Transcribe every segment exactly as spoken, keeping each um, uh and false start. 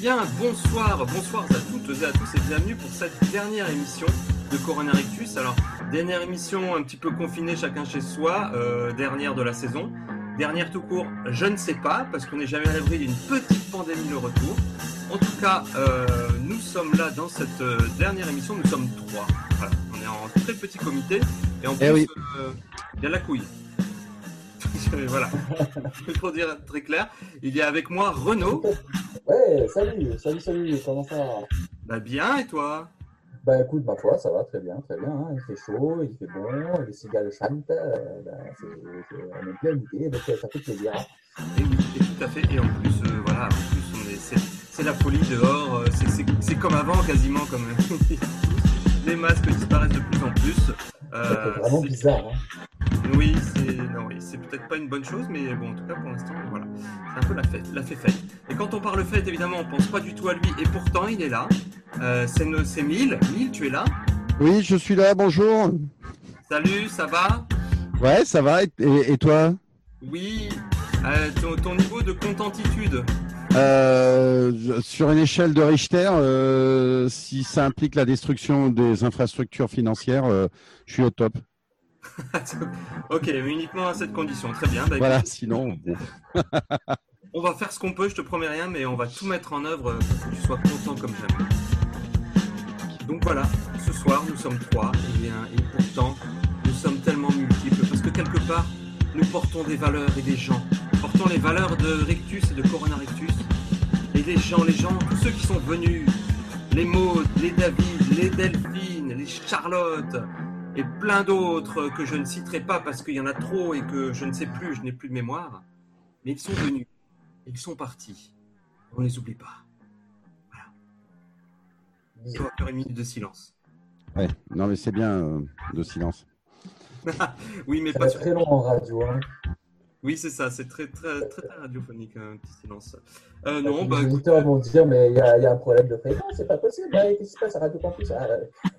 bien, bonsoir, bonsoir à toutes et à tous et bienvenue pour cette dernière émission de Corona Rictus. Alors, dernière émission un petit peu confinée chacun chez soi, euh, dernière de la saison. Dernière tout court, je ne sais pas, parce qu'on n'est jamais à l'abri d'une petite pandémie le retour. En tout cas, euh, nous sommes là dans cette euh, dernière émission, nous sommes trois. Voilà, on est en très petit comité et en plus, eh oui. euh, il y a la couille. Voilà, pour dire très clair, il y a avec moi Renaud. Ouais, salut, salut, salut, comment ça va? Bah bien, et toi? Bah écoute, ma foi, ça va très bien, très bien, hein. Il fait chaud, il fait bon, les cigales chantent, euh, bah, c'est, c'est, on est bien invité, donc ça fait plaisir. Et oui, et tout à fait, et en plus, euh, voilà, en plus, on est, c'est, c'est la folie dehors, c'est, c'est, c'est comme avant, quasiment, comme les masques disparaissent de plus en plus. Euh, c'est vraiment c'est... bizarre, hein. Oui, c'est non, oui, c'est peut-être pas une bonne chose, mais bon, en tout cas pour l'instant, voilà, c'est un peu la fête, la fête fête. Et quand on parle fête, évidemment, on pense pas du tout à lui, et pourtant il est là. Euh, c'est c'est Mille, Mille, tu es là? Oui, je suis là. Bonjour. Salut, ça va? Ouais, ça va. Et, et toi? Oui. Euh, ton, ton niveau de contentitude? Euh, sur une échelle de Richter, euh, si ça implique la destruction des infrastructures financières, euh, je suis au top. Ok, mais uniquement à cette condition. Très bien. Bah, voilà, écoute, sinon. On va faire ce qu'on peut, je te promets rien, mais on va tout mettre en œuvre pour que tu sois content comme jamais. Donc voilà, ce soir nous sommes trois, et, bien, et pourtant nous sommes tellement multiples parce que quelque part nous portons des valeurs et des gens. Portons les valeurs de Rictus et de Corona Rictus. Et les gens, les gens, tous ceux qui sont venus, les Maud, les David, les Delphine, les Charlotte, et plein d'autres que je ne citerai pas parce qu'il y en a trop et que je ne sais plus, je n'ai plus de mémoire. Mais ils sont venus, ils sont partis. On ne les oublie pas. Voilà. Et on va faire une minute de silence. Ouais, non mais c'est bien euh, de silence. Oui, mais ça pas sur... très long en radio. Hein. Oui, c'est ça, c'est très très très, très radiophonique, un petit silence. Euh, non, les bah. Les auditeurs vont dire, mais il y, y a un problème de fréquence, c'est pas possible. Bah, qu'est-ce qui se passe à Radio Campus? ah,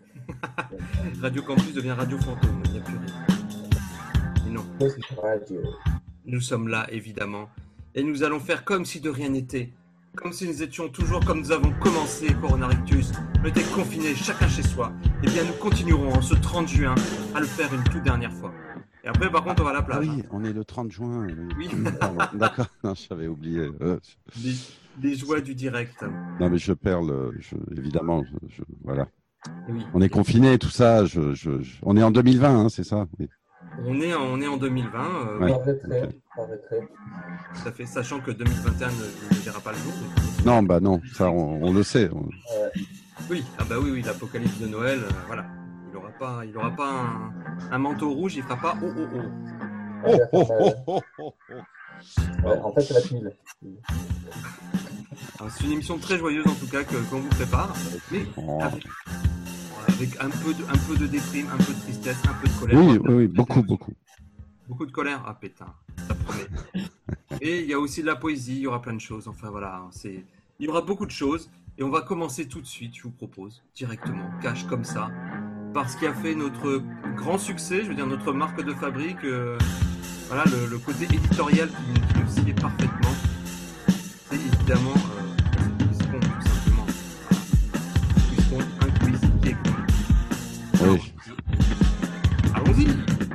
Radio Campus devient Radio Fantôme, il n'y a plus rien. Et non. Radio. Nous sommes là, évidemment, et nous allons faire comme si de rien n'était, comme si nous étions toujours comme nous avons commencé Corona Rictus. On était confinés, chacun chez soi. Et bien, nous continuerons en ce trente juin à le faire une toute dernière fois. Et après, par contre, on va à la plage. Ah oui, hein. On est le trente juin. Oui. D'accord, non, j'avais oublié. Euh, les, les joies du direct. Non, mais je perds le. Je, évidemment, je, je, voilà. Oui. On est confinés, tout ça. Je, je, je... On est en deux mille vingt, hein, c'est ça oui. On est, en, on est en deux mille vingt. Euh, oui. Par retrait, par retrait. Tout à fait, sachant que deux mille vingt et un ne, ne verra pas le jour. Mais... Non, bah non, ça, on, on le sait. On... Ouais. Oui, ah bah oui, oui, l'apocalypse de Noël, euh, voilà. Il n'aura pas, il aura pas un, un manteau rouge, il fera pas oh oh oh. Oh, oh, oh, oh, oh, oh. Ouais, en fait, ça va être mille. Alors, c'est une émission très joyeuse en tout cas que, qu'on vous prépare, mais oh. avec, avec un, peu de, un peu de déprime, un peu de tristesse, un peu de colère. Oui, oui, oui, beaucoup, beaucoup. Beaucoup de colère, ah pétain, ça promet. Et il y a aussi de la poésie, il y aura plein de choses, enfin voilà, c'est... il y aura beaucoup de choses, et on va commencer tout de suite, je vous propose, directement, cash comme ça, parce qu'il a fait notre grand succès, je veux dire notre marque de fabrique, euh, voilà, le, le côté éditorial qui, qui nous sied parfaitement, c'est évidemment euh, c'est Quizcon, tout simplement. Quizcon, un quiz qui est cool. Alors, oui. allons-y.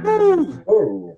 Oh.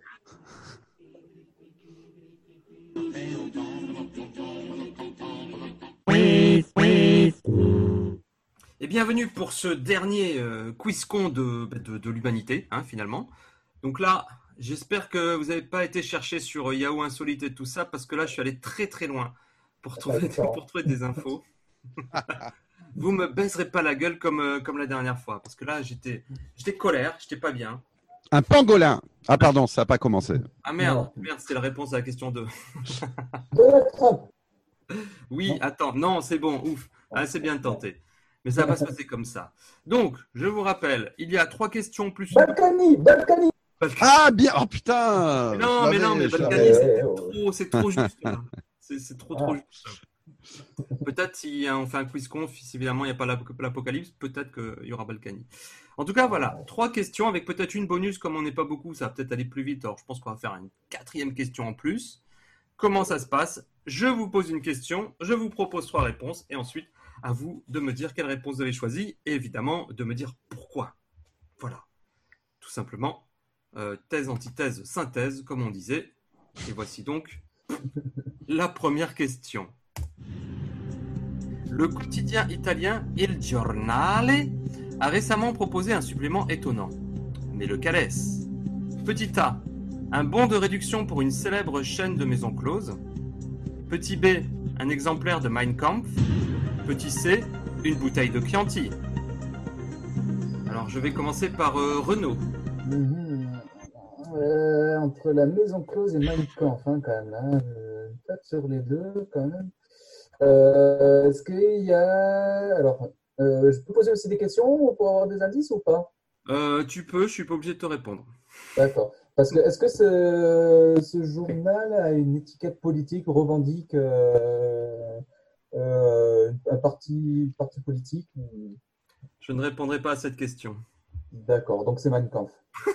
Et bienvenue pour ce dernier euh, Quizcon de, de, de l'humanité, hein, finalement. Donc là, j'espère que vous n'avez pas été chercher sur Yahoo Insolite et tout ça, parce que là, je suis allé très très loin pour trouver, pour trouver des infos. Vous me baisserez pas la gueule comme, euh, comme la dernière fois, parce que là, j'étais, j'étais colère, j'étais pas bien. Un pangolin. Ah pardon, ça n'a pas commencé. Ah merde, merde, c'était la réponse à la question deux. Donald Trump. Oui, non. attends, non, c'est bon, ouf, ah, c'est bien tenté. Mais ça va se passer comme ça. Donc, je vous rappelle, il y a trois questions plus... Balkany, Balkany. Ah bien, oh putain. Mais non, mais non, mais Balkany, c'est trop, c'est trop juste. C'est, c'est trop, trop juste. Peut-être si on fait un quiz conf, si évidemment il n'y a pas l'apocalypse, peut-être qu'il y aura Balkany. En tout cas, voilà, trois questions avec peut-être une bonus, comme on n'est pas beaucoup, ça va peut-être aller plus vite. Alors, je pense qu'on va faire une quatrième question en plus. Comment ça se passe? je vous pose une question, je vous propose trois réponses, et ensuite, à vous de me dire quelle réponse vous avez choisie, et évidemment, de me dire pourquoi. Voilà. Tout simplement, euh, thèse, antithèse, synthèse, comme on disait. Et voici donc la première question. Le quotidien italien Il Giornale a récemment proposé un supplément étonnant. Mais lequel est-ce? Petit A, un bon de réduction pour une célèbre chaîne de maisons closes. Petit B, un exemplaire de Mein Kampf. Petit C, une bouteille de Chianti. Alors je vais commencer par euh, Renaud. Mhm. Euh, entre la maison close et Mein Kampf, hein, quand même. Hein. Euh, peut-être sur les deux, quand même. Euh, est-ce qu'il y a... Alors, euh, je peux poser aussi des questions pour avoir des indices ou pas? Euh, tu peux, je suis pas obligé de te répondre. D'accord. Parce que est-ce que ce, ce journal a une étiquette politique, revendique euh, euh, un parti, parti politique? ou- Je ne répondrai pas à cette question. D'accord, donc c'est Mein Kampf.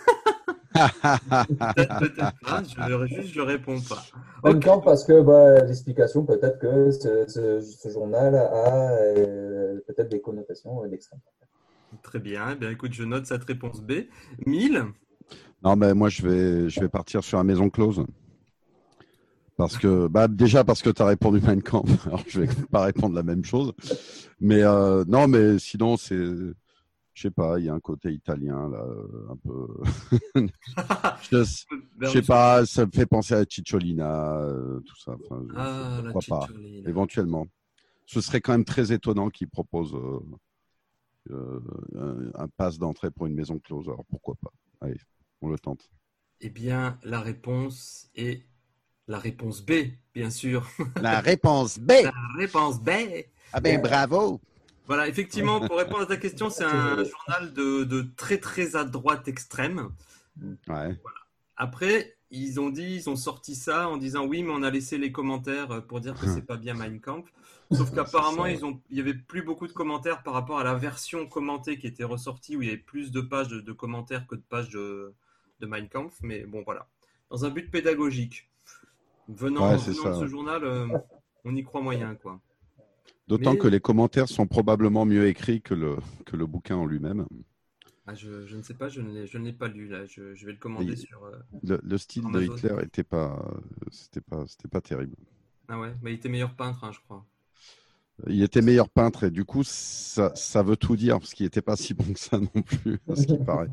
Peut-être, peut-être pas, je, juste je réponds pas. Mein Ok, Kampf parce que bah, l'explication peut-être que ce, ce- ce journal a euh, peut-être des connotations d'extrême. très bien. Eh bien, écoute, je note cette réponse B. mille. Non, mais moi, je vais, je vais partir sur la maison close. Parce que, bah, déjà parce que tu as répondu Mein Kampf, alors je vais pas répondre la même chose. Mais euh, non, mais sinon, c'est, je sais pas, il y a un côté italien, là, un peu. je, je sais pas, ça me fait penser à Cicciolina, euh, tout ça. Enfin, je, Ah, je, la pourquoi pas, Cicciolina. éventuellement. Ce serait quand même très étonnant qu'ils proposent euh, euh, un, un pass d'entrée pour une maison close. Alors pourquoi pas? Allez, on le tente. Eh bien, la réponse est la réponse B, bien sûr. La réponse B. La réponse B. Ah ben bravo. Voilà, effectivement, pour répondre à ta question, c'est un journal de, de très très à droite extrême. Ouais. Voilà. Après, ils ont dit, ils ont sorti ça en disant oui, mais on a laissé les commentaires pour dire que c'est pas bien Mein Kampf. Sauf qu'apparemment, ils ont, il y avait plus beaucoup de commentaires par rapport à la version commentée qui était ressortie où il y avait plus de pages de, de commentaires que de pages de, de Mein Kampf. Mais bon, voilà. Dans un but pédagogique. Venant, Ouais, venant de ça. ce journal, euh, on y croit moyen, quoi. D'autant Mais... que les commentaires sont probablement mieux écrits que le, que le bouquin en lui-même. Ah, je, je ne sais pas, je ne l'ai, je ne l'ai pas lu là. Je, je vais le commander Et sur. Euh, le, le style Amazon. de Hitler était pas, c'était pas, c'était pas terrible. Ah ouais, mais il était meilleur peintre, hein, je crois. Il était meilleur peintre et du coup, ça, ça veut tout dire parce qu'il n'était pas si bon que ça non plus, à ce qui paraît.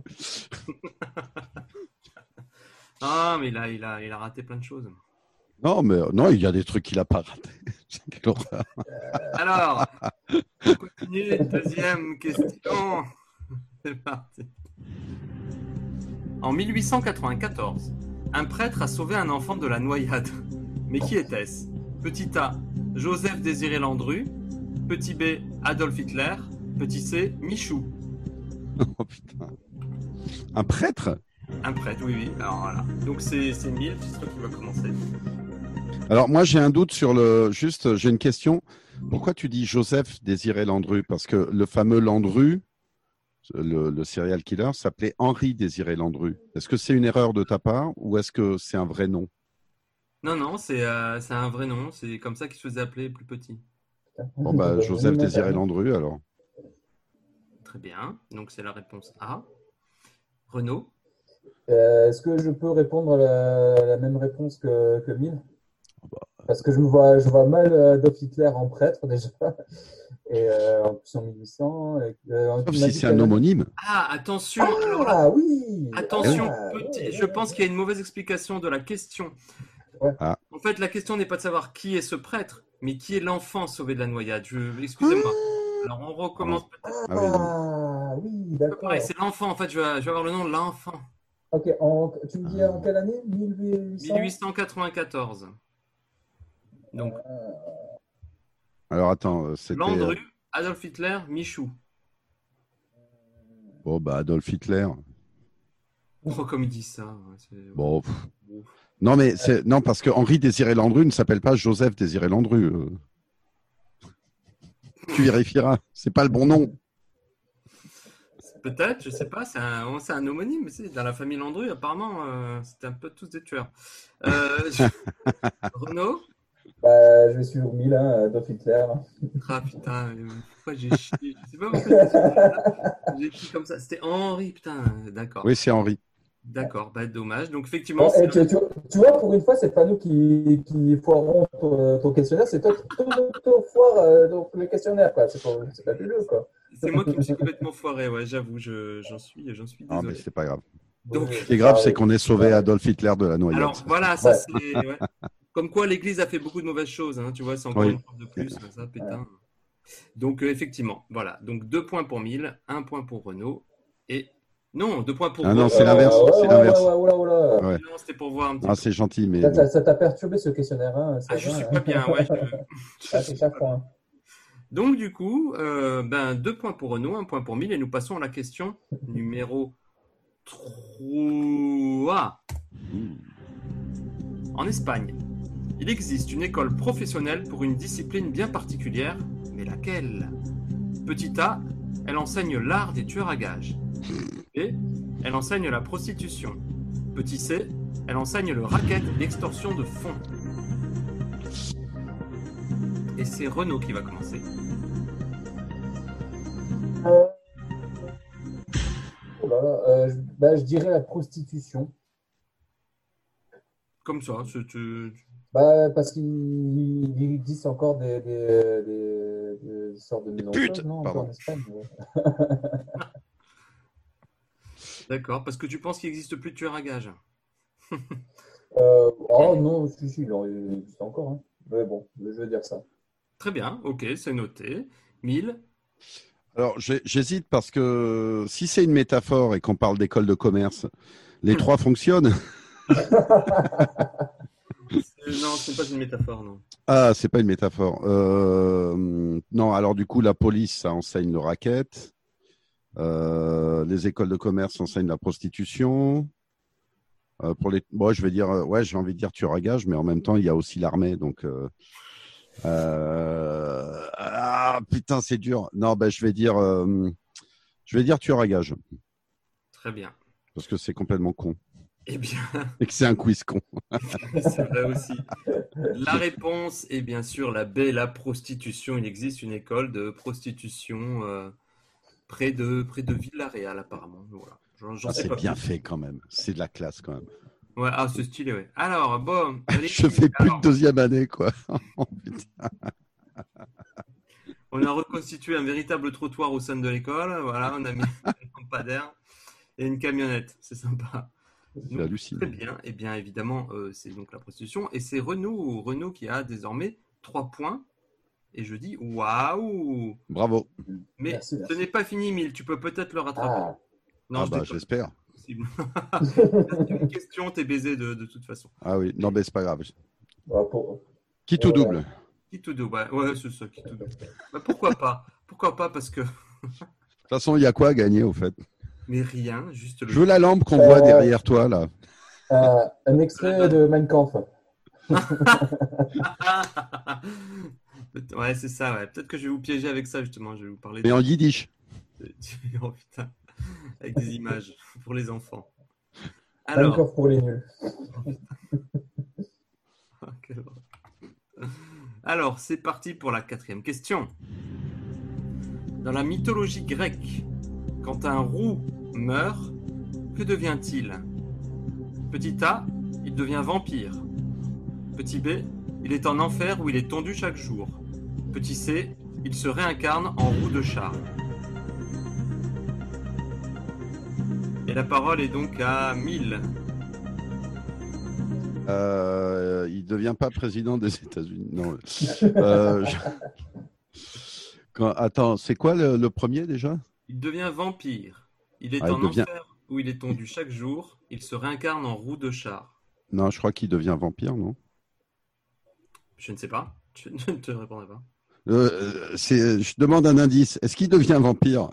Ah, mais il a, il a, il a raté plein de choses. Non, mais non, il y a des trucs qu'il n'a pas ratés. Quelle horreur. Alors, on continue. Deuxième question. C'est parti. En mille huit cent quatre-vingt-quatorze, un prêtre a sauvé un enfant de la noyade. Mais qui était-ce? Petit A, Joseph Désiré Landru. Petit B, Adolf Hitler. Petit C, Michou. Oh putain. Un prêtre? Un prêtre, oui, oui. Alors voilà. Donc c'est, c'est mille, c'est toi qui vas commencer. Alors moi j'ai un doute sur le. Juste, j'ai une question. Pourquoi tu dis Joseph Désiré Landru? Parce que le fameux Landru, le, le serial killer, s'appelait Henri Désiré Landru. Est-ce que c'est une erreur de ta part ou est-ce que c'est un vrai nom? Non, non, c'est, euh, c'est un vrai nom. C'est comme ça qu'il se faisait appeler plus petit. Bon bah Joseph Désiré Landru alors. Très bien. Donc c'est la réponse A. Renaud? Euh, est-ce que je peux répondre à la, la même réponse que, que Mille? Parce que je me vois, je vois mal Adolf Hitler en prêtre déjà. Et euh, en plus en mille huit cents. Et, euh, Sauf si c'est un homonyme. Ah, attention. Ah alors là, oui. attention, Ah, petit, ouais, je ouais. pense qu'il y a une mauvaise explication de la question. Ouais. Ah. En fait, la question n'est pas de savoir qui est ce prêtre, mais qui est l'enfant sauvé de la noyade. Je, excusez-moi. Alors on recommence peut-être. Ah, ah oui, oui d'accord. Pareil, c'est l'enfant. En fait, je vais, je vais avoir le nom de l'enfant. Ok, en, tu me dis en quelle année? mille huit cents? mille huit cent quatre-vingt-quatorze. Donc. Euh... Alors attends, c'était. Landru, Adolf Hitler, Michou. Bon bah Adolf Hitler. Oh, comme ils disent ça. C'est... Bon. Pff. Non mais c'est non parce que Henri Désiré Landru ne s'appelle pas Joseph Désiré Landru. Euh... Tu vérifieras. C'est pas le bon nom. Peut-être, je sais pas, c'est un, c'est un homonyme, c'est dans la famille Landru, apparemment, euh, c'était un peu tous des tueurs. Euh, je... Renaud? Bah, je vais suivre mille, hein, Adolf Hitler. Ah putain, mais pourquoi j'ai chié? Je sais pas pourquoi j'ai chié comme ça. J'ai écrit comme ça. C'était Henri, putain. D'accord. Oui, c'est Henri. D'accord, bah dommage. Donc effectivement, Bon, c'est et tu, tu- tu vois, pour une fois, c'est pas nous qui, qui foirons ton, ton questionnaire, c'est toi qui tout foire euh, donc, le questionnaire, quoi. C'est pas, c'est pas plus le, quoi. c'est moi qui me suis complètement foiré, ouais, j'avoue, je, j'en suis, j'en suis Non, mais désolé. c'est pas grave. Oui, Donc, Ce qui est ça grave, c'est arrive. qu'on ait sauvé Ça arrive. Adolf Hitler de la noyade. alors Ça, c'est- voilà, ça Ouais. c'est. Ouais. Comme quoi l'Église a fait beaucoup de mauvaises choses, hein, tu vois, c'est encore Oui. une preuve de plus, ça, pétain. Donc euh, effectivement, voilà. Donc deux points pour mille, un point pour Renaud, et. Non, deux points pour Ah Renaud. non, c'est Euh, l'inverse. ouais, C'est ouais, ouais, l'inverse. ouais, oula, oula. Ouais. Non, c'était pour voir un petit Ah, peu. c'est gentil, mais Ça, bon. ça- ça t'a perturbé ce questionnaire, hein, Ah, c'est je vrai, suis hein. pas bien, ouais. Je, je Ah, suis c'est chaque pas bien. fois. Donc du coup, euh, ben, deux points pour Renaud, un point pour mille, et nous passons à la question numéro trois. En Espagne, il existe une école professionnelle pour une discipline bien particulière, mais laquelle? Petit A, elle enseigne l'art des tueurs à gages. B, elle enseigne la prostitution. Petit C, elle enseigne le racket et l'extorsion de fonds. Et c'est Renaud qui va commencer. Euh, oh là là, euh, je, bah, je dirais la prostitution. Comme ça, c'est- tu- Bah, parce qu'il il existe encore des, des, des, des sortes de maisons Pute, closes, non, un peu en pardon. Espagne. Ouais. d'accord, parce que tu penses qu'il n'existe plus de tueurs à gages. Euh, oh non, si, si, il en existe encore, hein. Mais bon, je vais dire ça. Très bien, ok, c'est noté. mille. Alors, j'ai- j'hésite parce que si c'est une métaphore et qu'on parle d'école de commerce, les trois fonctionnent. Non, ce n'est pas une métaphore, non. Ah, c'est pas une métaphore. Euh, non, alors du coup, la police, ça enseigne le racket. Euh, les écoles de commerce enseignent la prostitution. Euh, pour les, moi, je vais dire, euh, ouais, j'ai envie de dire tueur à gages, mais en même temps, il y a aussi l'armée, donc. Euh, euh, ah, putain, c'est dur. Non, ben, je vais dire, euh, je vais dire tueur à gages Très bien. parce que c'est complètement con Eh bien, et que c'est un quiz con. c'est vrai aussi. La réponse est bien sûr la B, la prostitution. Il existe une école de prostitution euh, près de, près de Villarreal, apparemment. Voilà. J'en j'en Ah, sais c'est pas bien plus. fait quand même. C'est de la classe quand même. Ouais, ah, c'est stylé, ouais. Alors, bon, allez, Je fais plus de alors, deuxième année, quoi. Oh, putain. on a reconstitué un véritable trottoir au sein de l'école. Voilà, on a mis un lampadaire et une camionnette. C'est sympa. C'est Donc, hallucinant. très bien. Et bien évidemment, euh, c'est donc la prostitution. Et c'est Renaud, Renaud qui a désormais trois points. Et je dis waouh! Bravo. Mais Merci, ce merci. n'est pas fini, Mille. Tu peux peut-être le rattraper. Ah, Non, Ah je bah, déconne. j'espère. C'est possible. Une question, t'es baisé de, de toute façon. Ah oui, non, mais c'est pas grave. bah, pour- Qui tout voilà. double? Qui tout double? Ouais, ouais, c'est ça, qui tout double. Bah, pourquoi pas? Pourquoi pas? Parce que. De toute façon, il y a quoi à gagner, au fait? Mais rien, juste le. Je veux la lampe qu'on Euh, voit derrière toi, là. Euh, un extrait de Mein Kampf. Ouais, c'est ça, ouais. Peut-être que je vais vous piéger avec ça, justement. Je vais vous parler Mais de. en yiddish. Oh putain. Avec des images pour les enfants. Mein Alors. Kampf pour les nuls. Ah, quelle horreur. Alors, c'est parti pour la quatrième question. Dans la mythologie grecque, quand un roux meurt, que devient-il? Petit A, il devient vampire. Petit B, il est en enfer où il est tondu chaque jour. Petit C, il se réincarne en roue de char. Et la parole est donc à mille. Euh, il devient pas président des États-Unis. Non. Euh, je- Quand- Attends, c'est quoi le, le premier déjà? Il devient vampire. Il est Ah, il en devient- enfer où il est tondu chaque jour. Il se réincarne en roue de char. Non, je crois qu'il devient vampire, non? Je ne sais pas. Je ne te répondrai pas. Euh, c'est, je demande un indice. Est-ce qu'il devient vampire?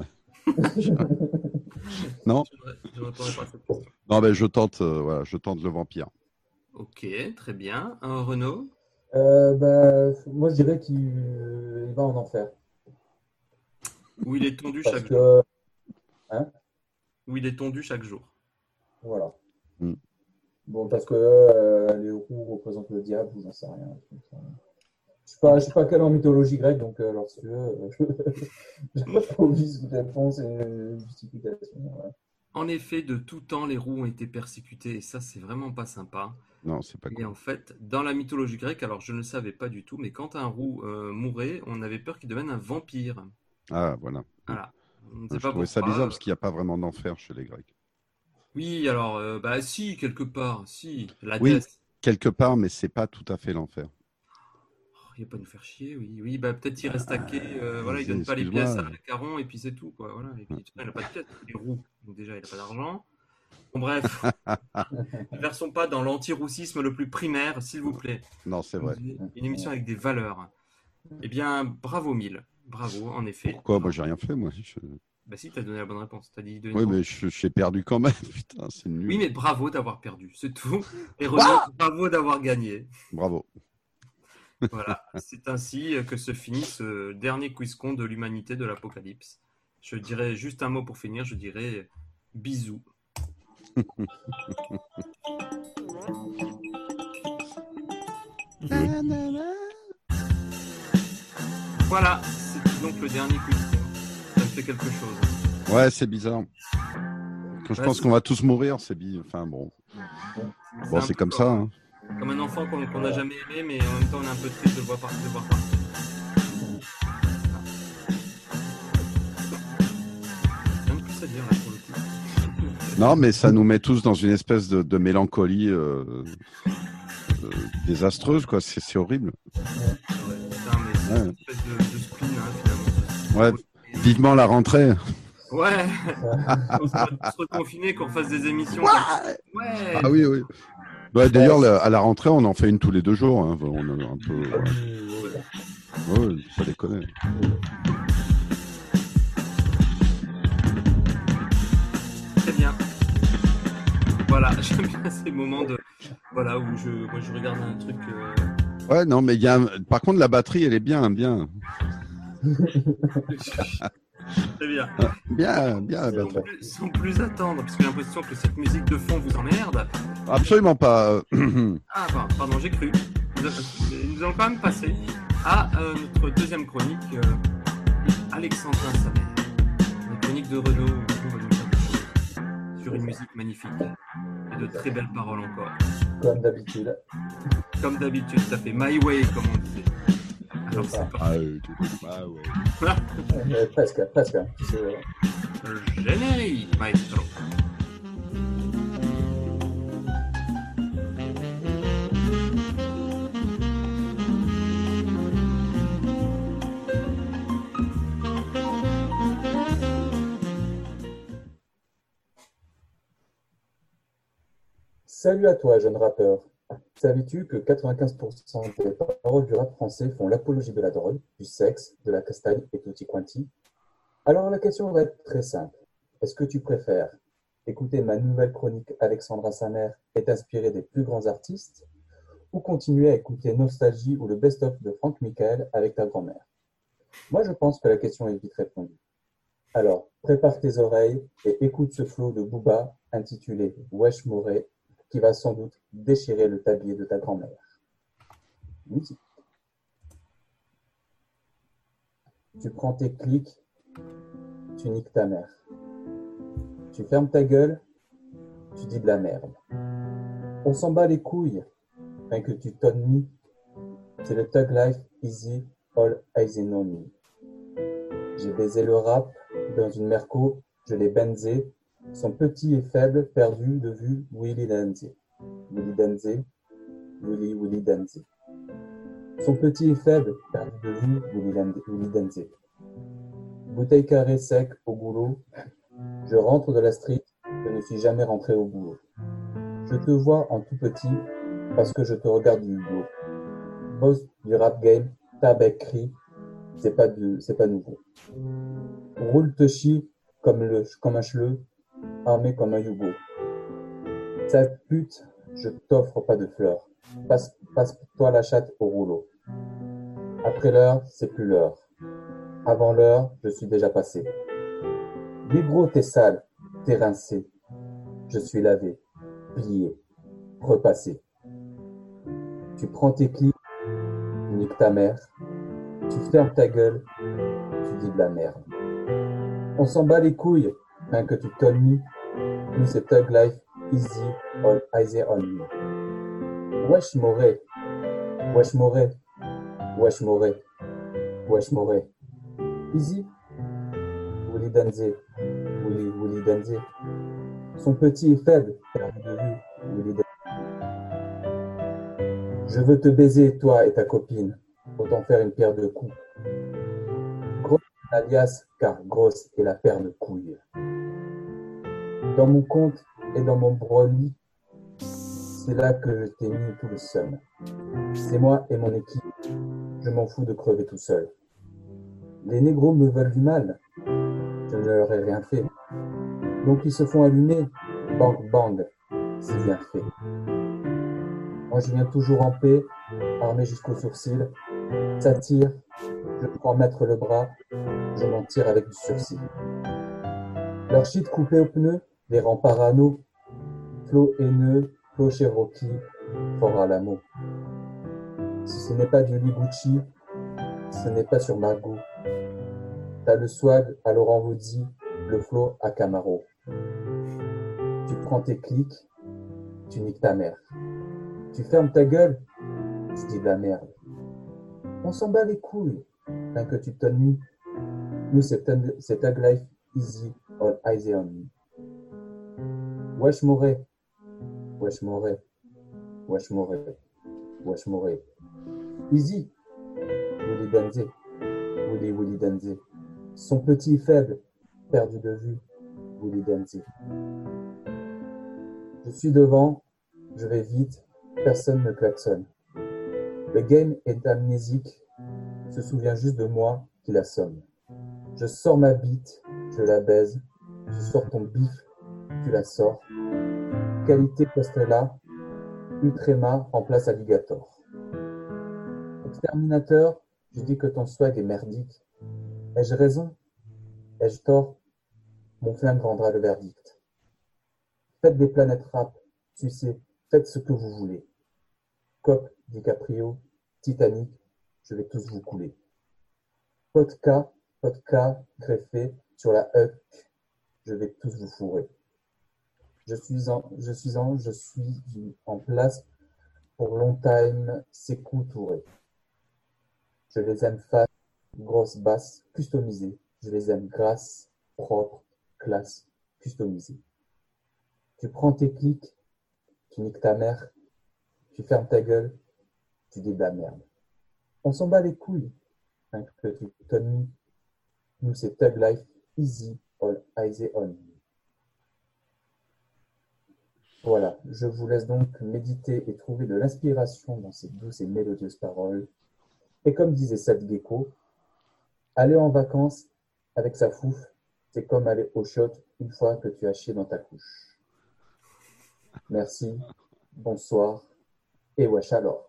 Non? Je ne, je ne répondrai pas à cette question. Non, ben je tente, euh, voilà, je tente le vampire. Ok, très bien. Un Renaud? Euh, bah, moi, je dirais qu'il euh, il va en enfer. Où il est tondu Parce chaque jour. que, Où il est tondu chaque jour. voilà. Hmm. Bon, parce que euh, les roues représentent le diable, ou j'en sais rien. Je suis pas, je suis pas calé en mythologie grecque, donc euh, alors si tu veux, euh, je n'ai pas envie de réponse et une justification. Ouais. En effet, de tout temps, les roux ont été persécutés et ça, c'est vraiment pas sympa. Non, c'est pas Et cool. en fait, dans la mythologie grecque, alors je ne le savais pas du tout, mais quand un roux euh, mourait, on avait peur qu'il devienne un vampire. Ah, voilà. Voilà. On ne Ah, sait je pas trouvais ça bizarre pourquoi. parce qu'il n'y a pas vraiment d'enfer chez les Grecs. Oui, alors, euh, bah si, quelque part, si, Oui, l'Hadès. quelque part, mais c'est pas tout à fait l'enfer. Oh, il va pas nous faire chier, oui. Oui, bah peut-être il reste taqué, euh, voilà, il Vas-y, donne pas les pièces à excuse-moi. Caron et puis c'est tout, quoi. Voilà. Et puis, il n'a pas de pièces, il est roux. Donc déjà, il n'a pas d'argent. Bon, bref, ne versons pas dans l'anti-roussisme le plus primaire, s'il vous plaît. Non, c'est Comme vrai. dit, une émission avec des valeurs. Eh bien, bravo mille. Bravo, en effet. Pourquoi? Moi, Bravo. j'ai rien fait, moi. Je- Bah si, t'as donné la bonne réponse. T'as dit Oui, Denis. mais je, je suis perdu quand même. Putain, c'est Oui, nul. mais bravo d'avoir perdu, c'est tout. Et Renaud, Quoi? bravo d'avoir gagné. Bravo. Voilà, c'est ainsi que se finit ce dernier quiz-con de l'humanité de l'Apocalypse. Je dirais juste un mot pour finir, je dirais bisous. Voilà, c'est donc le dernier quiz-con. Ça me fait quelque chose. Ouais, c'est bizarre. Quand je Ouais, pense c'est qu'on va tous mourir, c'est bizarre. Enfin, bon. c'est Bon, un c'est peu comme ça. comme, Hein. comme un enfant qu'on qu'on n'a jamais aimé, mais en même temps on est un peu triste de le voir partir. De voir partir. Rien de plus à dire là pour le coup. Non, mais ça nous met tous dans une espèce de, de mélancolie euh, euh, désastreuse, quoi. C'est c'est horrible. Ouais, putain, mais c'est Ouais. une espèce de, de spleen hein, finalement. Ouais. Vivement la rentrée. Ouais, on se tous reconfinés, qu'on fasse des émissions. Ouais. Comme... Ouais. Ah oui, oui. Ouais, D'ailleurs, le- à la rentrée, on en fait une tous les deux jours. Hein. On a un peu. Ouais, ouais, ça déconne. Très bien. Voilà, j'aime bien ces moments de voilà où je moi je regarde un truc. Euh... Ouais, non, mais il y a. un- Par contre, la batterie, elle est bien, bien, Très bien. bien, bien la Sans batterie. plus, sans plus attendre, parce que j'ai l'impression que cette musique de fond vous emmerde. Absolument pas. Ah bah, pardon, j'ai cru. Nous, nous allons quand même passer à euh, notre deuxième chronique, euh, Alexandrin Samer. La chronique de Renaud, où on va nous dire des choses sur une musique magnifique et de très belles paroles encore. Comme d'habitude. Comme d'habitude, ça fait My Way, comme on disait. Alors c'est Ah, parti. euh, ah, ouais. Euh, presque, presque. Tu sais, euh, Générique, maestro. Salut à toi, jeune rappeur. Savais-tu que quatre-vingt-quinze pour cent des paroles du rap français font l'apologie de la drogue, du sexe, de la castagne et tutti quanti? Alors la question va être très simple. Est-ce que tu préfères écouter ma nouvelle chronique Alexandra Samer et t'inspirer des plus grands artistes ou continuer à écouter Nostalgie ou le best-of de Franck Michael avec ta grand-mère? Moi, je pense que la question est vite répondue. Alors, prépare tes oreilles et écoute ce flow de Booba intitulé Wesh Moré qui va sans doute déchirer le tablier de ta grand-mère. Musique. Tu prends tes clics, tu niques ta mère. Tu fermes ta gueule, tu dis de la merde. On s'en bat les couilles, rien que tu tonnes me. C'est le Thug Life Easy All Eyes on Me. J'ai baisé le rap dans une merco, je l'ai benzé. Son petit et faible, perdu de vue, Willy Denze. Willy Denze, Willy Willy Denze. Son petit et faible, perdu de vue, Willy Denze. Bouteille carrée sec au goulot. Je rentre de la street, je ne suis jamais rentré au boulot. Je te vois en tout petit, parce que je te regarde du hublot. Boss du rap game, tabec cri, c'est pas, de, c'est pas nouveau. Roule te chie comme, le, comme un chleu, armé comme un Yugo. Cette pute, je t'offre pas de fleurs. Passe, passe-toi la chatte au rouleau. Après l'heure, c'est plus l'heure. Avant l'heure, je suis déjà passé. Négro, t'es sale, t'es rincé. Je suis lavé, plié, repassé. Tu prends tes clics, tu niques niques ta mère. Tu fermes ta gueule, tu dis de la merde. On s'en bat les couilles, hein, que tu tonnes me. Nous c'est Thug Life, easy, all eyes on me. Wesh Moré, wesh Moré, wesh Moré, wesh Moré. Easy, Willy Danze, Willy, Willy Danze. Son petit est faible, perdu de vue, Willy Danze. Je veux te baiser, toi et ta copine, autant faire une paire de coups. Grosse alias, car grosse est la paire de couilles. Dans mon compte et dans mon broli, c'est là que je t'ai mis tout le seum. C'est moi et mon équipe, je m'en fous de crever tout seul. Les négros me veulent du mal, je ne leur ai rien fait. Donc ils se font allumer, bang bang, c'est bien fait. Moi je viens toujours en paix, armé jusqu'au sourcil. Ça tire, je prends mettre le bras, je m'en tire avec du sursis. Leur shit coupé au pneu, les rend parano. Flow haineux, flow Cherokee, fort à l'amour. Si ce n'est pas du Louis Gucci, ce n'est pas sur ma go. T'as le swag à Laurent Vaudi, le flow à Camaro. Tu prends tes clics, tu niques ta mère. Tu fermes ta gueule, tu dis de la merde. On s'en bat les couilles, hein, que tu tonnes me. Nous c'est Thug Life, easy, all eyes on me. Wesh Moré, wesh Moré, wesh Moré, wesh Moré. Easy, Willy Danze, Willy Willy Danze. Son petit faible, perdu de vue, Willy Danze. Je suis devant, je vais vite, personne ne klaxonne. Le game est amnésique, se souvient juste de moi qui l'assomme. Je sors ma bite, je la baise, je sors ton bif, tu la sors. Qualité Postella, Ultrema remplace Alligator. Exterminateur, je dis que ton swag est merdique. Ai-je raison? Ai-je tort? Mon flingue rendra le verdict. Faites des planètes rap, tu sais, faites ce que vous voulez. Cop, DiCaprio, Titanic, je vais tous vous couler. Podka, podka, greffé sur la huck, je vais tous vous fourrer. Je suis en, je suis en, je suis en place pour long time, Sékou Touré. Je les aime fat, grosse basse, customisée. Je les aime grasses, propres, classe, customisées. Tu prends tes clics, tu niques ta mère, tu fermes ta gueule, tu dis de la merde. On s'en bat les couilles, hein, que tu tonnes me. Nous c'est Thug Life, easy, all eyes on me. Voilà, je vous laisse donc méditer et trouver de l'inspiration dans ces douces et mélodieuses paroles. Et comme disait Seth Gecko, aller en vacances avec sa fouf, c'est comme aller au shot une fois que tu as chié dans ta couche. Merci, bonsoir et wesh alors.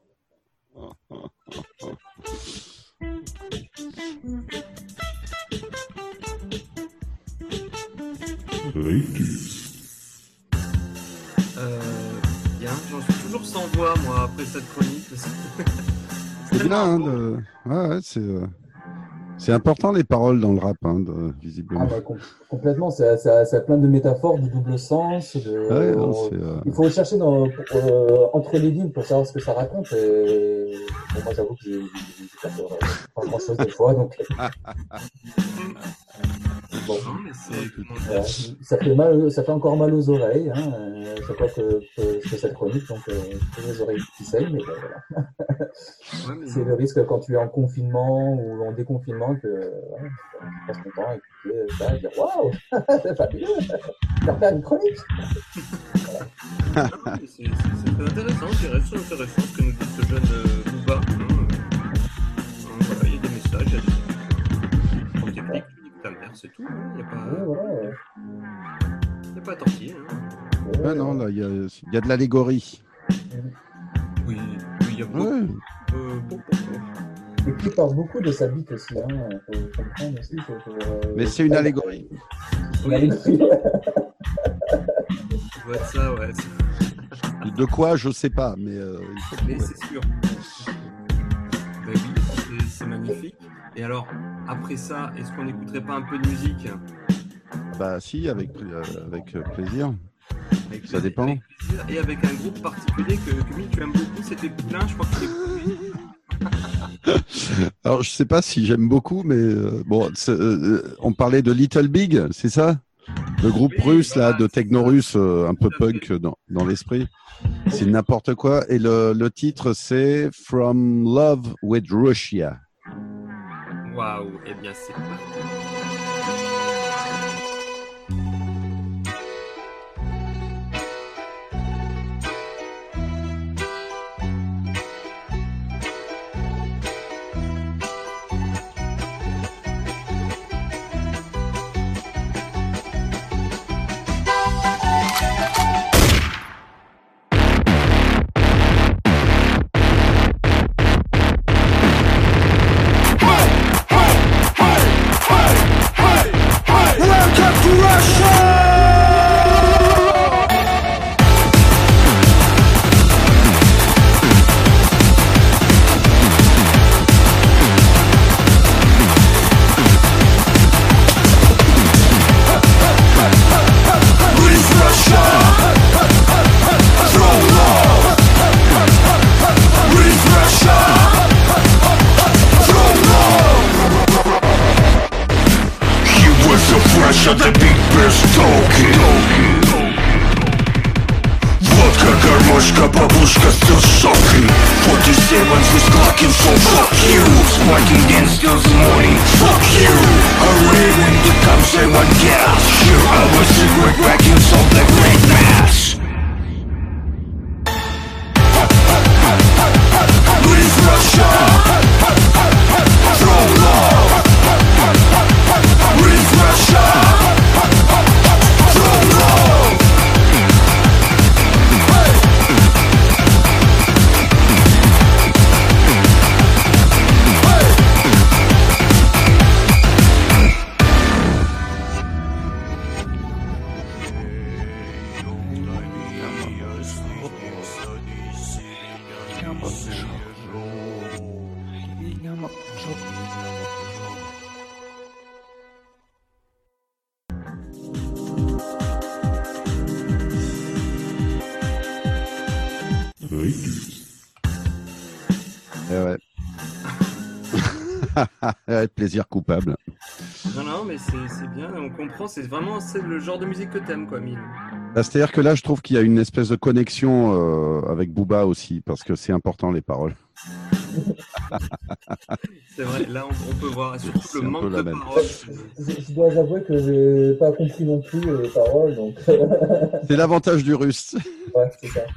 Euh, bien, j'en suis toujours sans voix, moi, après cette chronique. C'est bien, hein, de... ouais, ouais, c'est, euh... c'est important les paroles dans le rap, hein, de... visiblement. Ah bah, com- complètement, ça, ça, ça a plein de métaphores, de double sens. De... Ouais, non, c'est, euh... Il faut chercher dans, euh, entre les lignes pour savoir ce que ça raconte. Et... Bon, moi, j'avoue que j'ai, j'ai, j'ai pas, pas grand chose des fois, donc. Bon, Non, mais c'est... voilà. Ça fait mal, ça fait encore mal aux oreilles, hein, euh, chaque fois que, que je fais cette chronique, donc euh, j'ai les oreilles qui saignent, mais ben, voilà. Ouais, mais C'est le risque quand tu es en confinement ou en déconfinement que ouais, tu passes ton temps à écouter ça et dire waouh, c'est fabuleux, je vais faire une chronique. Non, mais c'est, c'est, c'est très intéressant, je dirais, c'est intéressant ce que nous dit ce jeune euh, Booba. Hein. Donc, voilà, il y a des messages, il y a des prends tes clics, tu dis que ta mère, c'est tout. Hein. Il n'y a pas, Ouais, voilà, ouais. il y a pas à tortiller. Hein. Ouais, non, là, il y a, il y a de l'allégorie. Oui, oui, il y a beaucoup. Ouais. Euh, beaucoup, beaucoup. Et puis il parle beaucoup de sa bite aussi, hein. Faut comprendre aussi. Faut, faut, euh, Mais c'est une allégorie. Une allégorie, ouais. Ça doit être ça, ouais. De quoi, je sais pas, mais euh, il faut Mais trouver. c'est sûr. Ben oui, Et alors, après ça, est-ce qu'on n'écouterait pas un peu de musique? Bah si, avec, euh, avec plaisir. Avec Ça plaisir, dépend. avec plaisir, et avec un groupe particulier que, que Mille, tu aimes beaucoup, c'était Poulain, je crois que c'est. Alors je sais pas si j'aime beaucoup, mais euh, bon, c'est, euh, on parlait de Little Big, c'est ça? Le groupe Oui, russe voilà, là, de techno russe, euh, un peu tout à fait. punk dans, dans l'esprit. C'est n'importe quoi. Et le, le titre c'est From Love with Russia. Waouh, eh bien c'est parti. Shut the big bass talking. Vodka, гармошка, бабушка still shocking. forty-sevens with clocking, so fuck you. Sparking dance till the morning, fuck you. Hooray when the cops say one gas. Sure, I was cigarette vacuum, so the great mass. Leave Russia. Throw love. Leave Russia. Eh ouais. Ouais, plaisir coupable. Non, non, mais c'est c'est bien, on comprend, c'est vraiment c'est le genre de musique que t'aimes, quoi, Mille. Bah, c'est-à-dire que là, je trouve qu'il y a une espèce de connexion euh, avec Booba aussi, parce que c'est important les paroles. C'est vrai, là on, on peut voir, et surtout C'est le un manque peu la de même. paroles. Je, je dois avouer que j'ai pas compris non plus les paroles, donc C'est l'avantage du russe. ouais, c'est ça.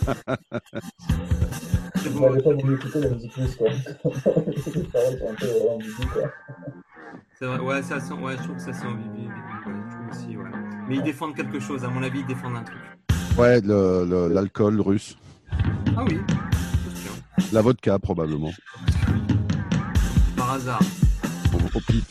C'est Je beau. n'avais pas voulu écouter la musique russe, quoi. Les paroles sont un peu euh, ambiguës, quoi. C'est vrai, ouais, ça sent, ouais, je trouve que ça sent vivi, ouais, je trouve aussi, ouais. Mais ils défendent quelque chose, à mon avis, ils défendent un truc. Ouais, le, le- l'alcool russe. Ah oui, c'est sûr. La vodka, probablement. Par hasard. Au, au pif.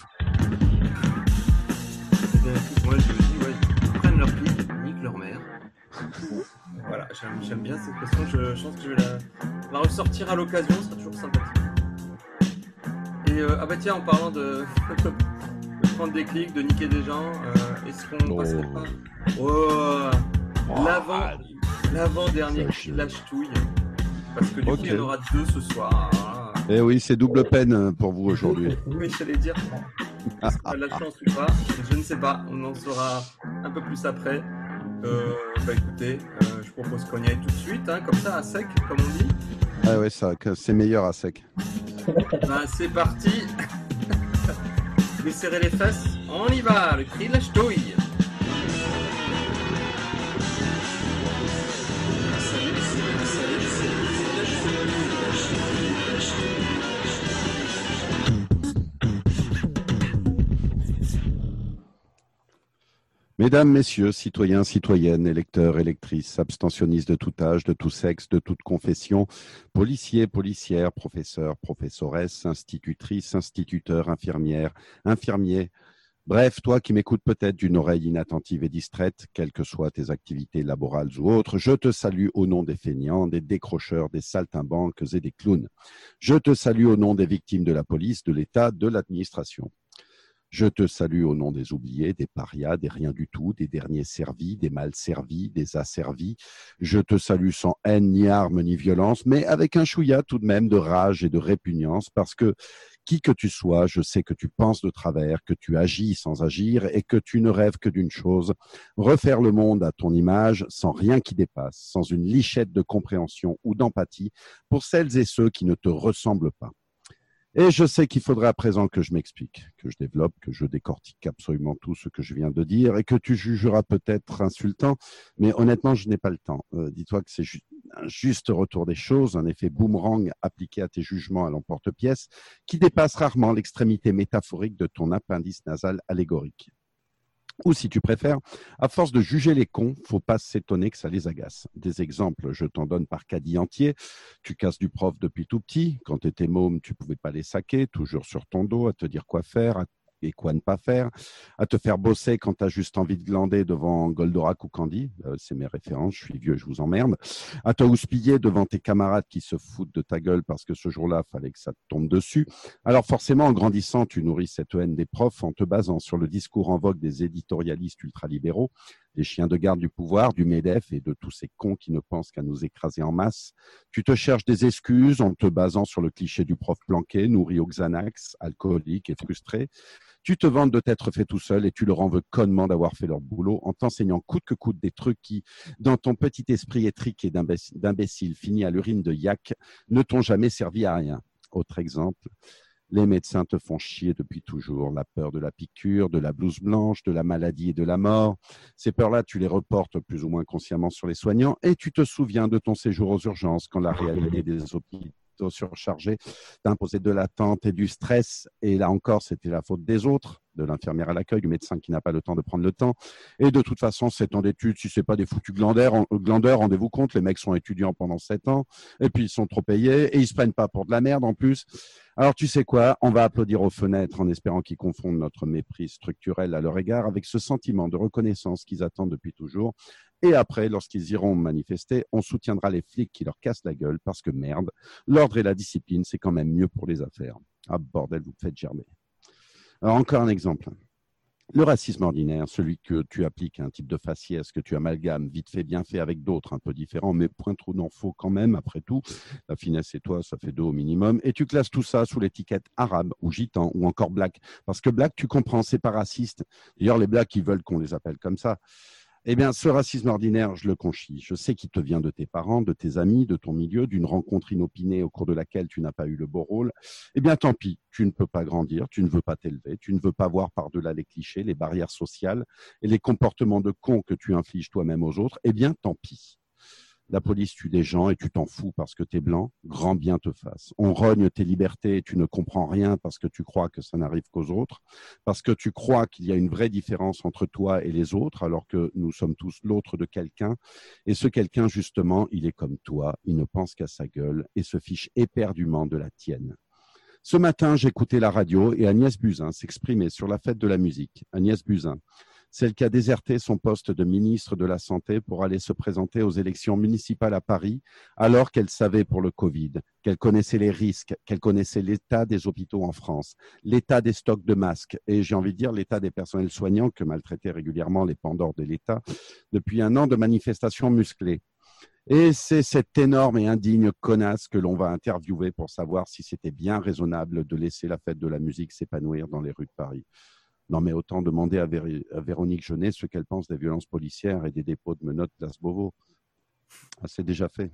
C'est bien, moi je me dis, ouais, ils prennent leur pipe, ils niquent leur mère. Voilà, j'aime, j'aime bien cette question, je, je pense que je vais la, la ressortir à l'occasion, ce sera toujours sympathique. Et euh, ah bah tiens, en parlant de, de prendre des clics, de niquer des gens, euh, est-ce qu'on Oh. passerait pas oh, l'avant, Ah, l'avant-dernier ça, cri je- de Lâche Touille? Parce que du Ok. coup, il y en aura deux ce soir. Ah. Eh oui, c'est double peine pour vous aujourd'hui. Oui, j'allais dire. Est-ce qu'on a de la chance ou pas? Je ne sais pas. On en saura un peu plus après. Euh, bah écoutez, euh, je propose qu'on y aille tout de suite, hein, comme ça, à sec, comme on dit. Ah ouais, ça, que c'est meilleur à sec. Bah c'est parti. Vous serrez les fesses. On y va. Le cri de la ch'touille. Mesdames, messieurs, citoyens, citoyennes, électeurs, électrices, abstentionnistes de tout âge, de tout sexe, de toute confession, policiers, policières, professeurs, professoresses, institutrices, instituteurs, infirmières, infirmiers, Bref, toi qui m'écoutes peut-être d'une oreille inattentive et distraite, quelles que soient tes activités laborales ou autres, je te salue au nom des feignants, des décrocheurs, des saltimbanques et des clowns. Je te salue au nom des victimes de la police, de l'État, de l'administration. Je te salue au nom des oubliés, des parias, des rien du tout, des derniers servis, des mal servis, des asservis. Je te salue sans haine, ni armes, ni violence, mais avec un chouïa tout de même de rage et de répugnance, parce que qui que tu sois, je sais que tu penses de travers, que tu agis sans agir et que tu ne rêves que d'une chose, refaire le monde à ton image sans rien qui dépasse, sans une lichette de compréhension ou d'empathie pour celles et ceux qui ne te ressemblent pas. Et je sais qu'il faudrait à présent que je m'explique, que je développe, que je décortique absolument tout ce que je viens de dire et que tu jugeras peut-être insultant, mais honnêtement, je n'ai pas le temps. Euh, dis-toi que c'est ju- un juste retour des choses, un effet boomerang appliqué à tes jugements à l'emporte-pièce qui dépasse rarement l'extrémité métaphorique de ton appendice nasal allégorique. Ou si tu préfères, à force de juger les cons, faut pas s'étonner que ça les agace. Des exemples, je t'en donne par caddie entier. Tu casses du prof depuis tout petit. Quand tu étais môme, tu pouvais pas les saquer, toujours sur ton dos, à te dire quoi faire à- et quoi ne pas faire, à te faire bosser quand tu as juste envie de glander devant Goldorak ou Candy. Euh, c'est mes références, je suis vieux, je vous emmerde. À te houspiller devant tes camarades qui se foutent de ta gueule parce que ce jour-là, fallait que ça te tombe dessus. Alors forcément, en grandissant, tu nourris cette haine des profs en te basant sur le discours en vogue des éditorialistes ultralibéraux, des chiens de garde du pouvoir, du MEDEF et de tous ces cons qui ne pensent qu'à nous écraser en masse. Tu te cherches des excuses en te basant sur le cliché du prof planqué, nourri au Xanax, alcoolique et frustré. Tu te vantes de t'être fait tout seul et tu leur en veux connement d'avoir fait leur boulot en t'enseignant coûte que coûte des trucs qui, dans ton petit esprit étriqué d'imbécile, d'imbécile fini à l'urine de yak, ne t'ont jamais servi à rien. Autre exemple. Les médecins te font chier depuis toujours. La peur de la piqûre, de la blouse blanche, de la maladie et de la mort. Ces peurs-là, tu les reportes plus ou moins consciemment sur les soignants et tu te souviens de ton séjour aux urgences quand la réalité des hôpitaux surchargés t'imposait de l'attente et du stress. Et là encore, c'était la faute des autres, de l'infirmière à l'accueil, du médecin qui n'a pas le temps de prendre le temps. Et de toute façon, sept ans d'études, si c'est pas des foutus glandeurs, glandeurs, rendez-vous compte, les mecs sont étudiants pendant sept ans, et puis ils sont trop payés, et ils se prennent pas pour de la merde en plus. Alors tu sais quoi, on va applaudir aux fenêtres en espérant qu'ils confondent notre mépris structurel à leur égard avec ce sentiment de reconnaissance qu'ils attendent depuis toujours. Et après, lorsqu'ils iront manifester, on soutiendra les flics qui leur cassent la gueule parce que merde, l'ordre et la discipline, c'est quand même mieux pour les affaires. Ah bordel, vous me faites germer. Alors encore un exemple. Le racisme ordinaire, celui que tu appliques à un type de faciès, que tu amalgames vite fait, bien fait avec d'autres un peu différents, mais point trop n'en faut quand même, après tout. La finesse et toi, ça fait deux au minimum. Et tu classes tout ça sous l'étiquette arabe ou gitan ou encore black. Parce que black, tu comprends, c'est pas raciste. D'ailleurs, les blacks, ils veulent qu'on les appelle comme ça. Eh bien, ce racisme ordinaire, je le conchis. Je sais qu'il te vient de tes parents, de tes amis, de ton milieu, d'une rencontre inopinée au cours de laquelle tu n'as pas eu le beau rôle. Eh bien, tant pis, tu ne peux pas grandir, tu ne veux pas t'élever, tu ne veux pas voir par-delà les clichés, les barrières sociales et les comportements de cons que tu infliges toi-même aux autres. Eh bien, tant pis. La police tue des gens et tu t'en fous parce que t'es blanc, grand bien te fasse. On rogne tes libertés et tu ne comprends rien parce que tu crois que ça n'arrive qu'aux autres, parce que tu crois qu'il y a une vraie différence entre toi et les autres, alors que nous sommes tous l'autre de quelqu'un. Et ce quelqu'un, justement, il est comme toi, il ne pense qu'à sa gueule et se fiche éperdument de la tienne. Ce matin, j'écoutais la radio et Agnès Buzyn s'exprimait sur la fête de la musique. Agnès Buzyn, celle qui a déserté son poste de ministre de la Santé pour aller se présenter aux élections municipales à Paris, alors qu'elle savait pour le Covid, qu'elle connaissait les risques, qu'elle connaissait l'état des hôpitaux en France, l'état des stocks de masques et, j'ai envie de dire, l'état des personnels soignants que maltraitaient régulièrement les pendants de l'État depuis un an de manifestations musclées. Et c'est cette énorme et indigne connasse que l'on va interviewer pour savoir si c'était bien raisonnable de laisser la fête de la musique s'épanouir dans les rues de Paris. Non, mais autant demander à, Vé- à Véronique Jeunet ce qu'elle pense des violences policières et des dépôts de menottes place Beauvau. Ah, c'est déjà fait.